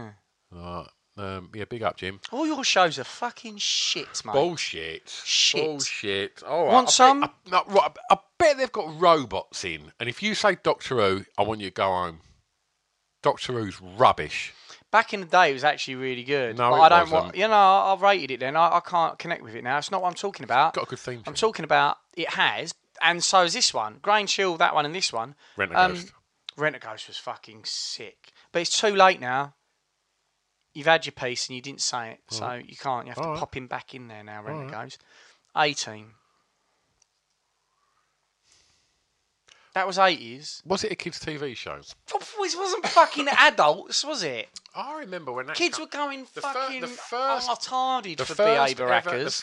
Big up, Jim. All your shows are fucking shit, mate. Bullshit. Oh, Want some? I bet they've got robots in. And if you say Doctor Who, I want you to go home. Doctor Who's rubbish. Back in the day, it was actually really good. No, but I don't want. I rated it then. I can't connect with it now. It's not what I'm talking about. It's got a good theme. I'm talking about it has. And so is this one. Grange Hill, that one and this one. Rent-A-Ghost. Rent-A-Ghost was fucking sick. But it's too late now. You've had your piece and you didn't say it. So you can't. You have to pop him back in there now, Rent-A-Ghost. 18. That was 80s. Was it a kids' TV show? It wasn't fucking adults, was it? I remember when that kids were going fucking retarded for behaviour hackers.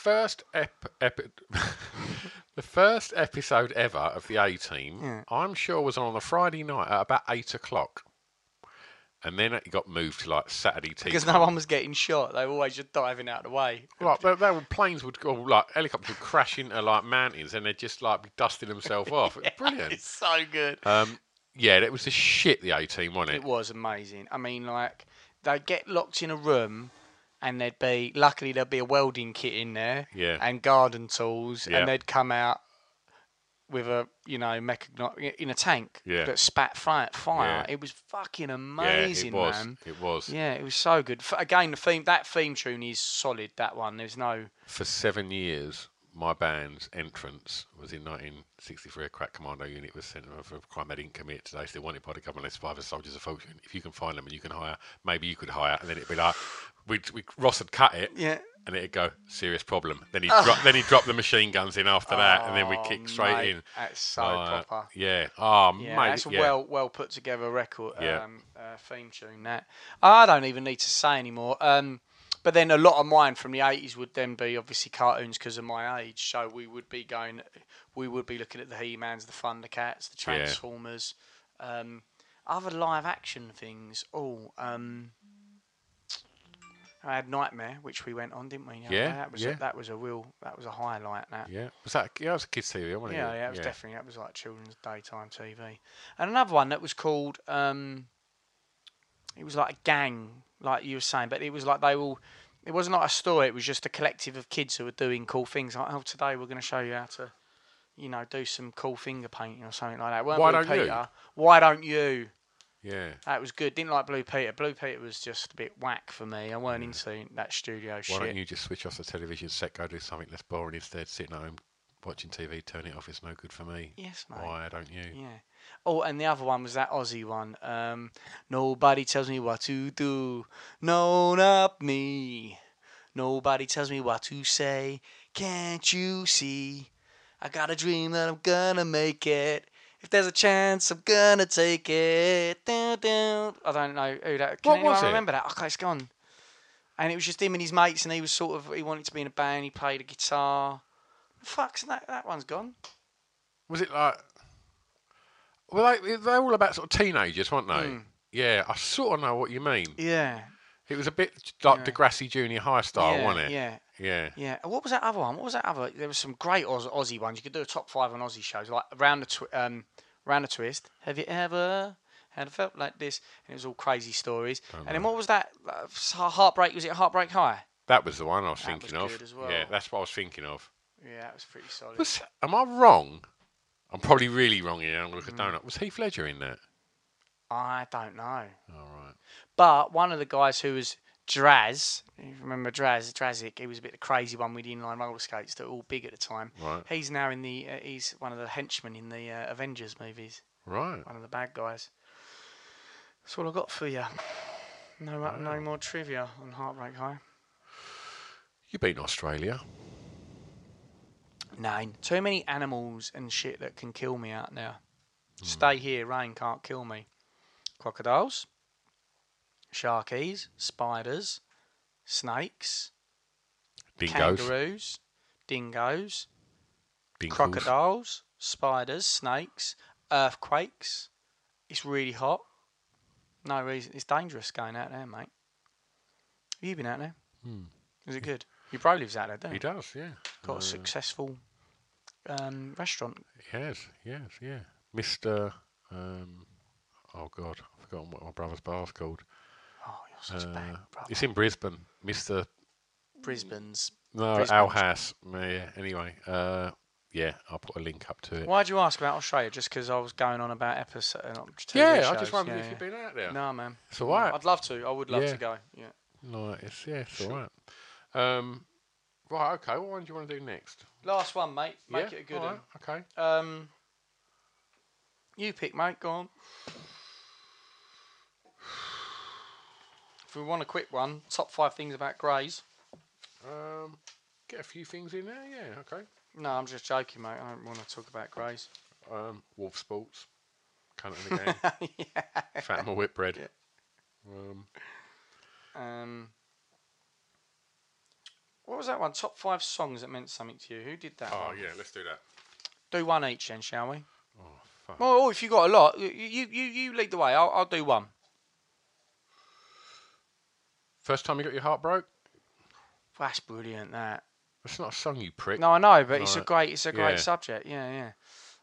The first episode ever of the A-Team, I'm sure, was on a Friday night at about 8 o'clock. And then it got moved to like Saturday TV. Because no one was getting shot. They were always just diving out of the way. Like, planes would go, like helicopters would crash into like mountains and they'd just like be dusting themselves off. It was brilliant. It's so good. It was the shit, the A-Team, wasn't it? It was amazing. I mean, like, they'd get locked in a room and luckily there'd be a welding kit in there and garden tools and they'd come out with a, in a tank that spat fire. Yeah. It was fucking amazing, man. It was. Yeah, it was so good. Again, that theme tune is solid, that one. There's no... For 7 years, my band's entrance was in 1963. A crack commando unit was sent over for a crime they didn't commit. Today still wanted by the government as survivors, soldiers of fortune. If you can find them and you can hire, maybe you could hire. And then it'd be like, Ross would cut it. Yeah. And it'd go, serious problem. Then he'd drop the machine guns in after that, and then we'd kick straight in. That's so proper. Yeah. Mate. That's a well put together record theme tune. That I don't even need to say anymore. But then a lot of mine from the 80s would then be obviously cartoons because of my age. So we would be looking at the He-Mans, the Thundercats, the Transformers, other live action things. I had Nightmare, which we went on, didn't we? That was a highlight. That. Yeah. Was that? Yeah, it was a kids' TV, wasn't it? Yeah, it was definitely. That was like children's daytime TV. And another one that was called. It was like a gang, like you were saying, but it was like it wasn't like a story. It was just a collective of kids who were doing cool things. Like, today we're going to show you how to, do some cool finger painting or something like that. Why don't you? Why don't you? Yeah. That was good. Didn't like Blue Peter. Blue Peter was just a bit whack for me. I weren't into that studio shit. Why don't you just switch off the television set, go do something less boring instead, sitting at home watching TV, turn it off, it's no good for me. Yes, mate. Why don't you? Yeah. Oh, and the other one was that Aussie one. Nobody tells me what to do. No, not me. Nobody tells me what to say. Can't you see? I got a dream that I'm gonna make it. If there's a chance, I'm gonna take it. I don't know who that. Can anyone remember that? Okay, it's gone. And it was just him and his mates, and he wanted to be in a band. He played a guitar. Fuck's that one's gone. Was it like? Well, they're all about sort of teenagers, weren't they? Yeah, I sort of know what you mean. Yeah. It was a bit like Degrassi Junior High style, wasn't it? Yeah. Yeah. Yeah. And what was that other one? There was some great Aussie ones. You could do a top 5 on Aussie shows, like Round the Twist. Have you ever had a felt like this? And it was all crazy stories. And then what was that? Heartbreak. Was it Heartbreak High? That was the one I was thinking of. Good as well. Yeah, that's what I was thinking of. Yeah, that was pretty solid. Am I wrong? I'm probably really wrong here. I'm going to look at donut. Was Heath Ledger in that? I don't know. All right. But one of the guys who was Draz, you remember Drazik, he was a bit the crazy one with the inline roller skates that were all big at the time. Right. He's now in the, he's one of the henchmen in the Avengers movies. Right. One of the bad guys. That's all I got for you. No more trivia on Heartbreak High. You've been to Australia. 9. Too many animals and shit that can kill me out there. Stay here, rain can't kill me. Crocodiles, sharkies, spiders, snakes, kangaroos, dingoes, crocodiles, spiders, snakes, earthquakes. It's really hot. No reason. It's dangerous going out there, mate. Have you been out there? Is it good? Your bro lives out there, doesn't he? He does, yeah. Got a successful restaurant. He has, yeah. Mr. Oh God, I've forgotten what my brother's bar's called. Oh, you're such a bad brother. It's in Brisbane, Mr. Brisbane's. Al House. Yeah. Anyway, yeah, I'll put a link up to it. Why'd you ask about Australia? Just because I was going on about episode. Yeah, I just wondered if you've been out there. No, man. It's all right. I'd love to. I would love to go. Yeah. No, it's all right. Right, okay. What one do you want to do next? Last one, mate. Make it a good one. Okay. You pick, mate. Go on. If we want a quick one, top 5 things about greys. Get a few things in there. Yeah. Okay. No, I'm just joking, mate. I don't want to talk about greys. Wolf Sports. Cunt of the game. Yeah. Fatima Whitbread. Yeah. What was that one? Top 5 songs that meant something to you. Who did that? Oh one? yeah, let's do that. Do one each then, shall we? Oh fuck. Well, if you got a lot, you lead the way. I'll do one. First time you got your heart broke? That's brilliant. That. It's not a song, you prick. No, I know, but Right. it's a great subject. Yeah.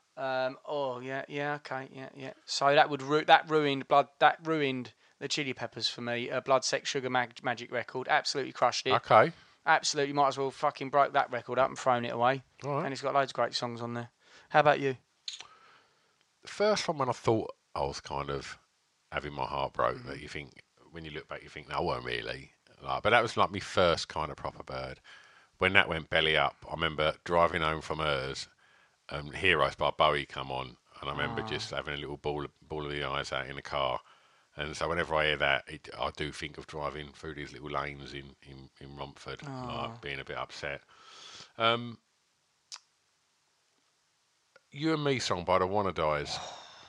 Okay, yeah. So that ruined the Chili Peppers for me. Blood, Sex, Sugar, Magic record. Absolutely crushed it. Okay. Absolutely, might as well fucking broke that record up and thrown it away. All right. And it's got loads of great songs on there. How about you? The first one when I thought I was kind of having my heart broke, that you think, when you look back, you think, no, I weren't really. But that was like my first kind of proper bird. When that went belly up, I remember driving home from hers, Heroes by Bowie come on, and I remember just having a little ball of the eyes out in the car. And so whenever I hear that, I do think of driving through these little lanes in Romford, like being a bit upset. You and Me song by the Wannadies.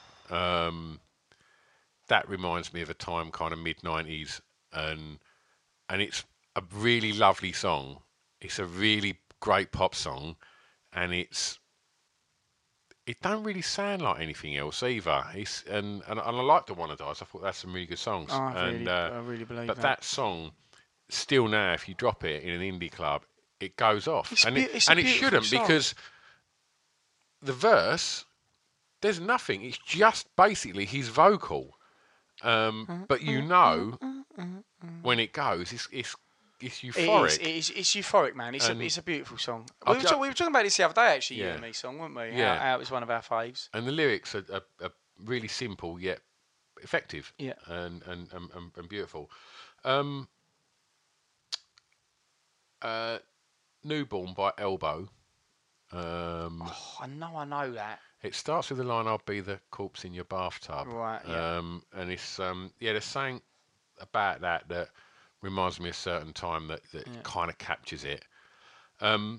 That reminds me of a time kind of mid-90s, and it's a really lovely song. It's a really great pop song, and it don't really sound like anything else either. And I like the Wannadies. I thought that's some really good songs. I really believe but that song, still now, if you drop it in an indie club, it goes off. It shouldn't song. Because the verse, there's nothing. It's just basically his vocal. But you know, when it goes, it's euphoric. It's euphoric, man. It's a beautiful song. We were talking about this the other day, actually, You and Me song, weren't we? Yeah. How it was one of our faves. And the lyrics are really simple yet effective. Yeah. And beautiful. Newborn by Elbow. I know that. It starts with the line, "I'll be the corpse in your bathtub." Right, yeah. And it's there's something about that reminds me of a certain time that kind of captures it. I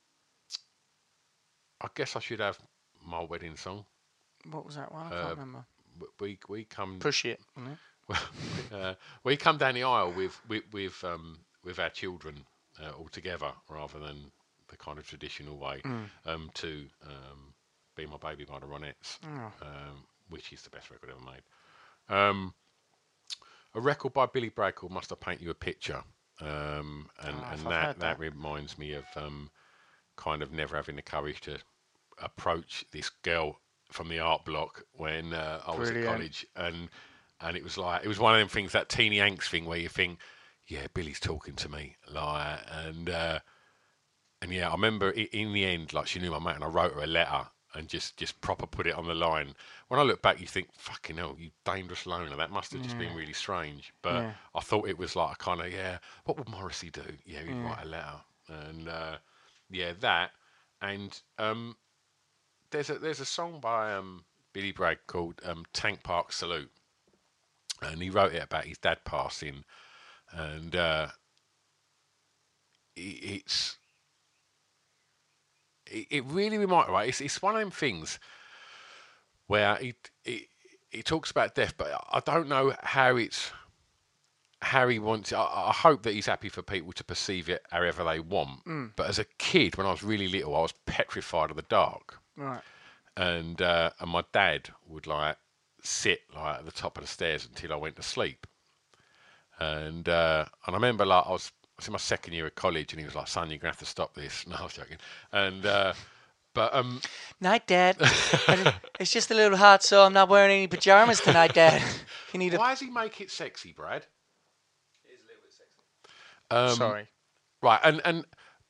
guess I should have my wedding song. What was that one? I can't remember. We come Push It. We come down the aisle with our children all together, rather than the kind of traditional way. To Be My Baby by the Ronettes, which is the best record ever made. a record by Billy Bragg called Must I Paint You a Picture. And that reminds me of kind of never having the courage to approach this girl from the art block when I was at college, and it was like, it was one of them things, that teeny angst thing where you think, yeah, Billy's talking to me, like, and yeah, I remember in the end, like, she knew my mate, and I wrote her a letter and just proper put it on the line. When I look back, you think, fucking hell, you dangerous loner, that must have just been really strange. But I thought it was like a kind of, what would Morrissey do? Yeah, he'd write a letter, and that, and there's a song by Billy Bragg called Tank Park Salute, and he wrote it about his dad passing, and it really reminds me, right? It's one of them things where he talks about death, but I don't know how he wants it. I hope that he's happy for people to perceive it however they want. But as a kid, when I was really little, I was petrified of the dark. Right. And my dad would like sit like at the top of the stairs until I went to sleep. And I remember, like, I was in my second year of college, and he was like, "Son, you're gonna have to stop this." No, I was joking. And night, Dad. It's just a little hot, so I'm not wearing any pajamas tonight, Dad. You need Why does he make it sexy, Brad? It is a little bit sexy. Sorry. Right, and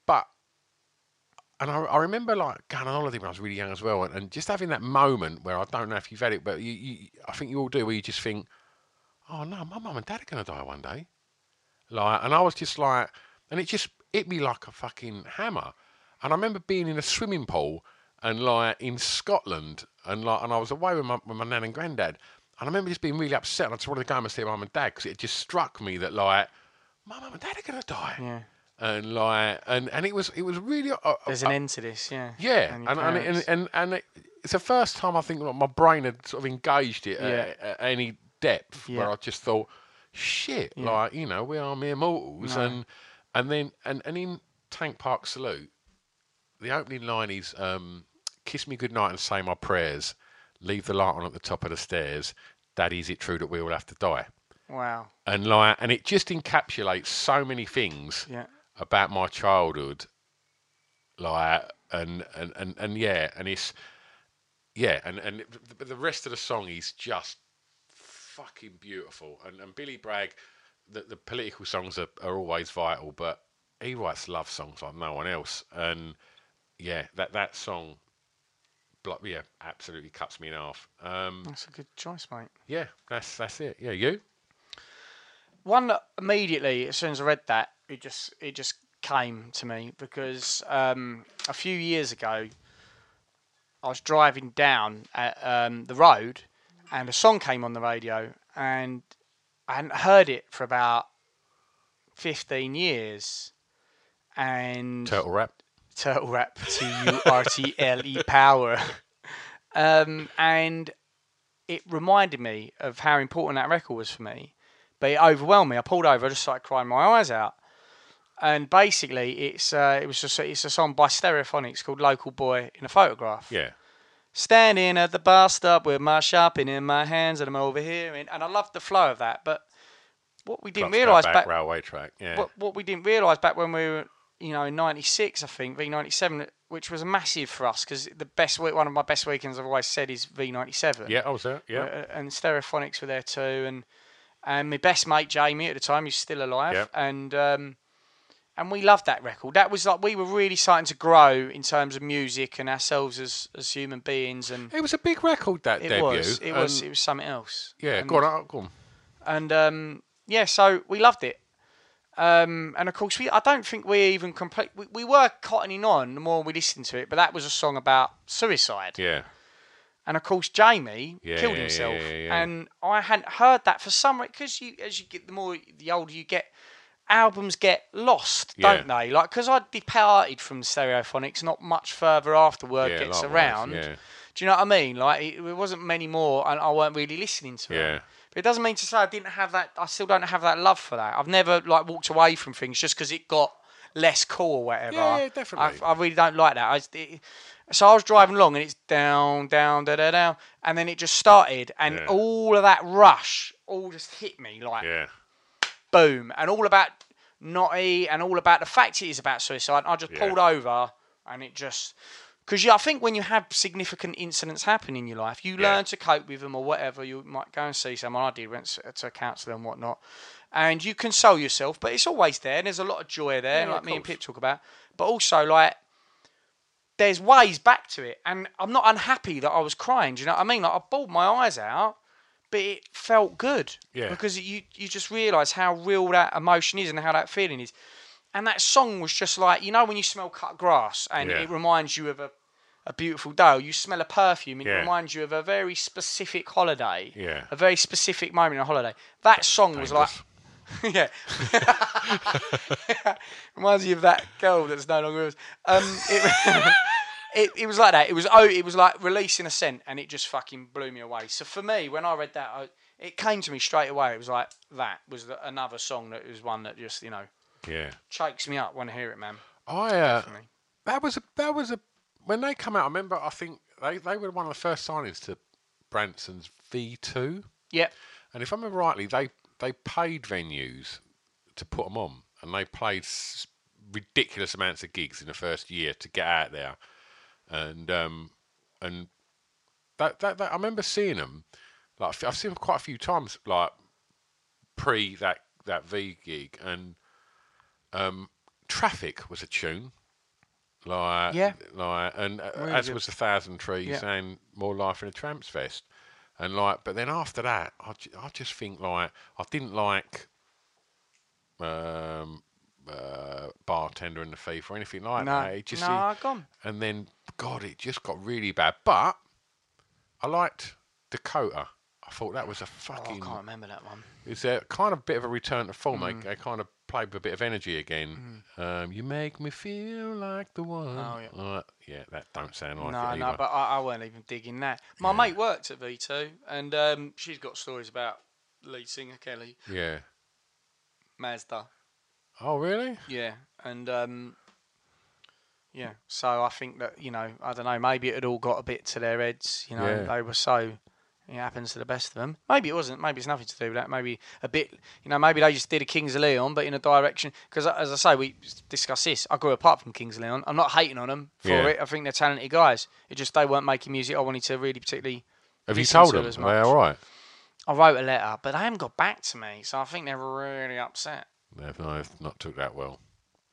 I remember, like, going on holiday when I was really young as well, and just having that moment where, I don't know if you've had it, but I think you all do, where you just think, oh no, my mum and dad are going to die one day. Like, and I was just like, and it just hit me like a fucking hammer. And I remember being in a swimming pool, and like in Scotland, and I was away with my nan and granddad, and I remember just being really upset, and I just wanted to go home and see my mum and dad, because it just struck me that, like, my mum and dad are going to die. Yeah. And like, and it was really. There's an end to this, yeah. Yeah, and it's the first time I think my brain had sort of engaged it at any depth, where I just thought, shit, like, you know, we are mere mortals, and then in Tank Park Salute, the opening line is, "Kiss me goodnight and say my prayers. Leave the light on at the top of the stairs. Daddy, is it true that we all have to die?" Wow. And like, and it just encapsulates so many things about my childhood, like, and it's and the rest of the song is just fucking beautiful. And Billy Bragg, the political songs are always vital, but he writes love songs like no one else. And that song, absolutely cuts me in half. That's a good choice, mate. Yeah, that's it. Yeah, you? One that immediately, as soon as I read that, it just came to me, because a few years ago, I was driving down the road, and a song came on the radio, and I hadn't heard it for about 15 years. And Turtle Rap, TURTLE power. And it reminded me of how important that record was for me. But it overwhelmed me. I pulled over, I just started crying my eyes out. And basically, it's a song by Stereophonics called "Local Boy in a Photograph." Yeah. Standing at the bus stop with my shopping in my hands, and I'm over here, and I loved the flow of that. But what we didn't realise back railway track, what we didn't realise back when we were, in '96, I think V97, which was massive for us, because one of my best weekends, I've always said, is V97. Yeah, I was there. Yeah, and Stereophonics were there too, and my best mate Jamie at the time, who's still alive, and we loved that record. That was like, we were really starting to grow in terms of music and ourselves as human beings. And it was a big record, that debut. It was something else. Yeah, go on. And so we loved it. And of course, I don't think we even we were cottoning on the more we listened to it, but that was a song about suicide. Yeah. And of course, Jamie killed himself, and I hadn't heard that for some reason, because as you get the older you get, albums get lost, don't they? Like, because I departed from Stereophonics not much further after word gets around. Yeah. Do you know what I mean? Like, it wasn't many more, and I weren't really listening to it. But it doesn't mean to say I didn't have that. I still don't have that love for that. I've never walked away from things just because it got less cool or whatever. Yeah, definitely. I really don't like that. So I was driving along, and it's down, down, da, da, down, and then it just started, and all of that rush, all just hit me like Yeah. boom, and all about Naughty, and all about the fact it is about suicide. I just pulled over, and it just because I think when you have significant incidents happen in your life, you learn to cope with them or whatever. You might go and see someone. I did, went to a counsellor and whatnot, and you console yourself, but it's always there. And there's a lot of joy there, like me and Pip talk about. But also, like, there's ways back to it, and I'm not unhappy that I was crying. Do you know what I mean? Like, I bawled my eyes out, but it felt good because you just realise how real that emotion is and how that feeling is. And that song was just like, you know, when you smell cut grass and it reminds you of a beautiful day, or you smell a perfume and it reminds you of a very specific holiday, a very specific moment in a holiday. That song was like, reminds you of that girl that's no longer with us. It was like that. It was like releasing a scent, and it just fucking blew me away. So for me, when I read that, it came to me straight away. It was like that was another song that was one that just shakes me up when I hear it, man. That was a when they come out. I remember. I think they were one of the first signings to Branson's V2. Yep. And if I remember rightly, they paid venues to put them on, and they played ridiculous amounts of gigs in the first year to get out there. And that I remember seeing them, like I've seen them quite a few times, like pre that V gig, and Traffic was a tune, and really as good. Was 1,000 Trees and More Life in a Tramps Fest, and but then after that, I just think like I didn't like Bartender and the Thief or anything like that. It just gone. And then God, it just got really bad. But I liked Dakota. I thought that was a fucking. I can't remember that one. It's a kind of bit of a return to form. They kind of played with a bit of energy again. You make me feel like the one. Oh yeah. That don't sound like it either. No, but I weren't even digging that. My mate worked at V2, and she's got stories about lead singer Kelly. Yeah. Mazda. Oh really? Yeah, and so I think that I don't know. Maybe it had all got a bit to their heads. They were so. It happens to the best of them. Maybe it wasn't. Maybe it's nothing to do with that. Maybe a bit. Maybe they just did a Kings of Leon, but in a direction. Because as I say, we discussed this. I grew apart from Kings of Leon. I'm not hating on them for it. I think they're talented guys. It just they weren't making music I wanted to really particularly. Have you told them? Are they all right? I wrote a letter, but they haven't got back to me. So I think they're really upset. They've not took that well.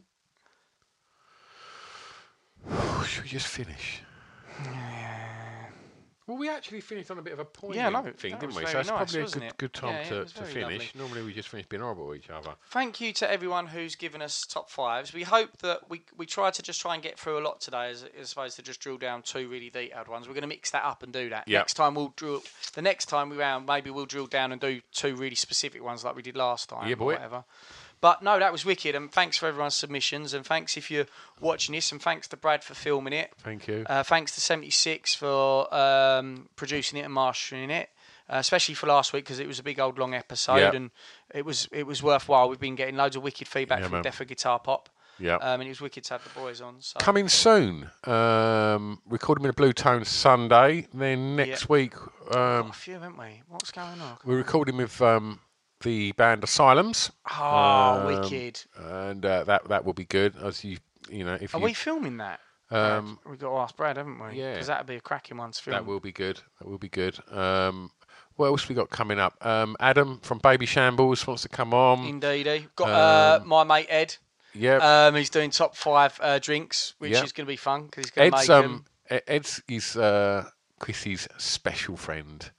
Should we just finish? Yeah. Well, we actually finished on a bit of a poignant thing, didn't we? So it's nice, probably a good time to finish. Lovely. Normally we just finish being horrible at each other. Thank you to everyone who's given us top fives. We hope that we tried to just try and get through a lot today as opposed to just drill down two really detailed ones. We're going to mix that up and do that. Yep. The next time we round, maybe we'll drill down and do two really specific ones like we did last time. Yeah, boy. Or whatever. But no, that was wicked, and thanks for everyone's submissions, and thanks if you're watching this, and thanks to Brad for filming it. Thank you. Thanks to 76 for producing it and mastering it, especially for last week because it was a big old long episode, and it was worthwhile. We've been getting loads of wicked feedback from Defo Guitar Pop. Yeah. And it was wicked to have the boys on. So. Coming soon. Recording in a Blue Tone Sunday. Then next week. Got a few, haven't we? What's going on? We're recording with the band Asylums. Wicked. And that will be good. As if Are we filming that? We've got to ask Brad, haven't we? Yeah. Because that would be a cracking one to film. That will be good. What else we got coming up? Adam from Baby Shambles wants to come on. Indeed. Got my mate Ed. Yeah. He's doing top 5 drinks, which is going to be fun because he's going to make them. Ed's Chrissy's special friend.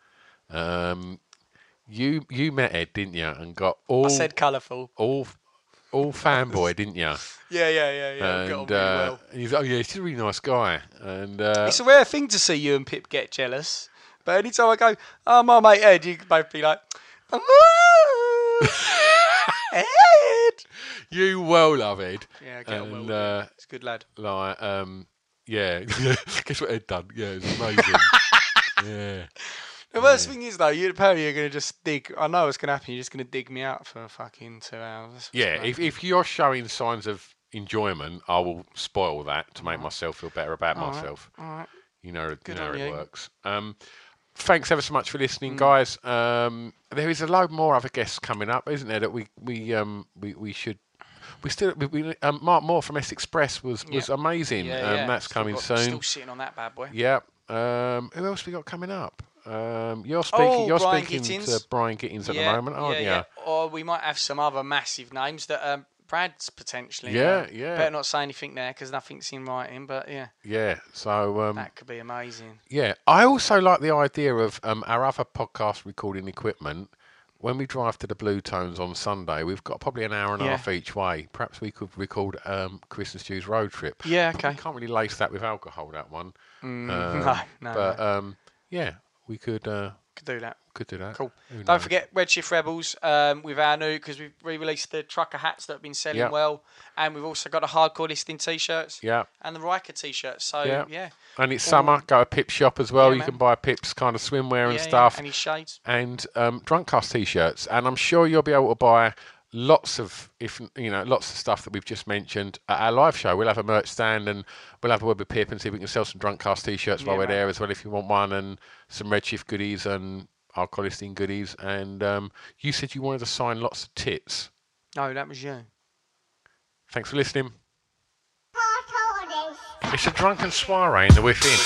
You met Ed, didn't you? And got all. I said colourful. All fanboy, didn't you? Yeah. And got on really well. He's a really nice guy. And it's a rare thing to see you and Pip get jealous. But anytime I go, oh, my mate Ed, you can both be like, Ed. You well love Ed. Yeah, I get on well with him. He's a good lad. Guess what Ed done? Yeah, it was amazing. Yeah. The worst thing is, though, apparently you're going to just dig. I know what's going to happen. You're just going to dig me out for fucking 2 hours. Yeah, if you're showing signs of enjoyment, I will spoil that to make myself feel better about myself. All right. You know how it works. thanks ever so much for listening, guys. There is a load more other guests coming up, isn't there? That we should. Mark Moore from S Express was amazing. That's coming soon. Still sitting on that bad boy. Yeah. Who else we got coming up? You're speaking to Brian Gittins at the moment, aren't you? Yeah. Or we might have some other massive names that Brad's potentially. Yeah. Better not say anything there because nothing's in writing. But yeah. Yeah. So that could be amazing. Yeah. I also like the idea of our other podcast recording equipment. When we drive to the Blue Tones on Sunday, we've got probably an hour and a half each way. Perhaps we could record Chris and Stu's road trip. Yeah, okay. We can't really lace that with alcohol, that one. No. Yeah, we could do that. Could do that. Cool. Don't forget Redshift Rebels with our new, because we've re-released the trucker hats that have been selling well, and we've also got the Hardcore Listing t-shirts and the Riker t-shirts. So yeah. And it's summer. Go to Pip shop as well. You can buy Pip's kind of swimwear and stuff. And his shades. And Drunkcast t-shirts. And I'm sure you'll be able to buy lots of stuff that we've just mentioned at our live show. We'll have a merch stand and we'll have a word with Pip and see if we can sell some Drunkcast t-shirts while we're there as well if you want one, and some Redshift goodies and Hardcore Listing goodies. And you said you wanted to sign lots of tits. No, that was you. Thanks for listening. It's a drunken soiree in the within.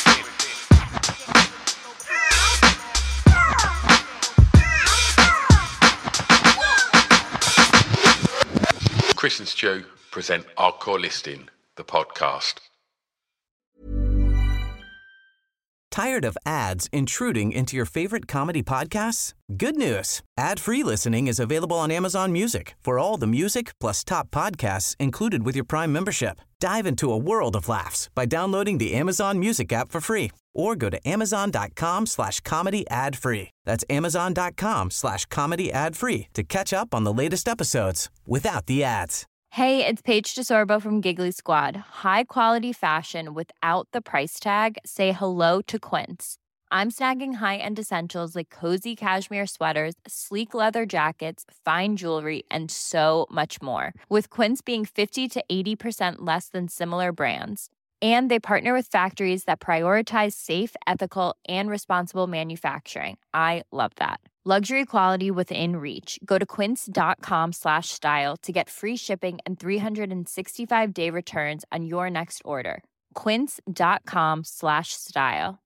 Chris and Stu present Hardcore Listing, the podcast. Tired of ads intruding into your favorite comedy podcasts? Good news. Ad-free listening is available on Amazon Music for all the music plus top podcasts included with your Prime membership. Dive into a world of laughs by downloading the Amazon Music app for free or go to amazon.com/comedy ad-free. That's amazon.com/comedy ad-free to catch up on the latest episodes without the ads. Hey, it's Paige DeSorbo from Giggly Squad. High quality fashion without the price tag. Say hello to Quince. I'm snagging high-end essentials like cozy cashmere sweaters, sleek leather jackets, fine jewelry, and so much more. With Quince being 50 to 80% less than similar brands. And they partner with factories that prioritize safe, ethical, and responsible manufacturing. I love that. Luxury quality within reach. Go to quince.com/style to get free shipping and 365-day returns on your next order. Quince.com/style.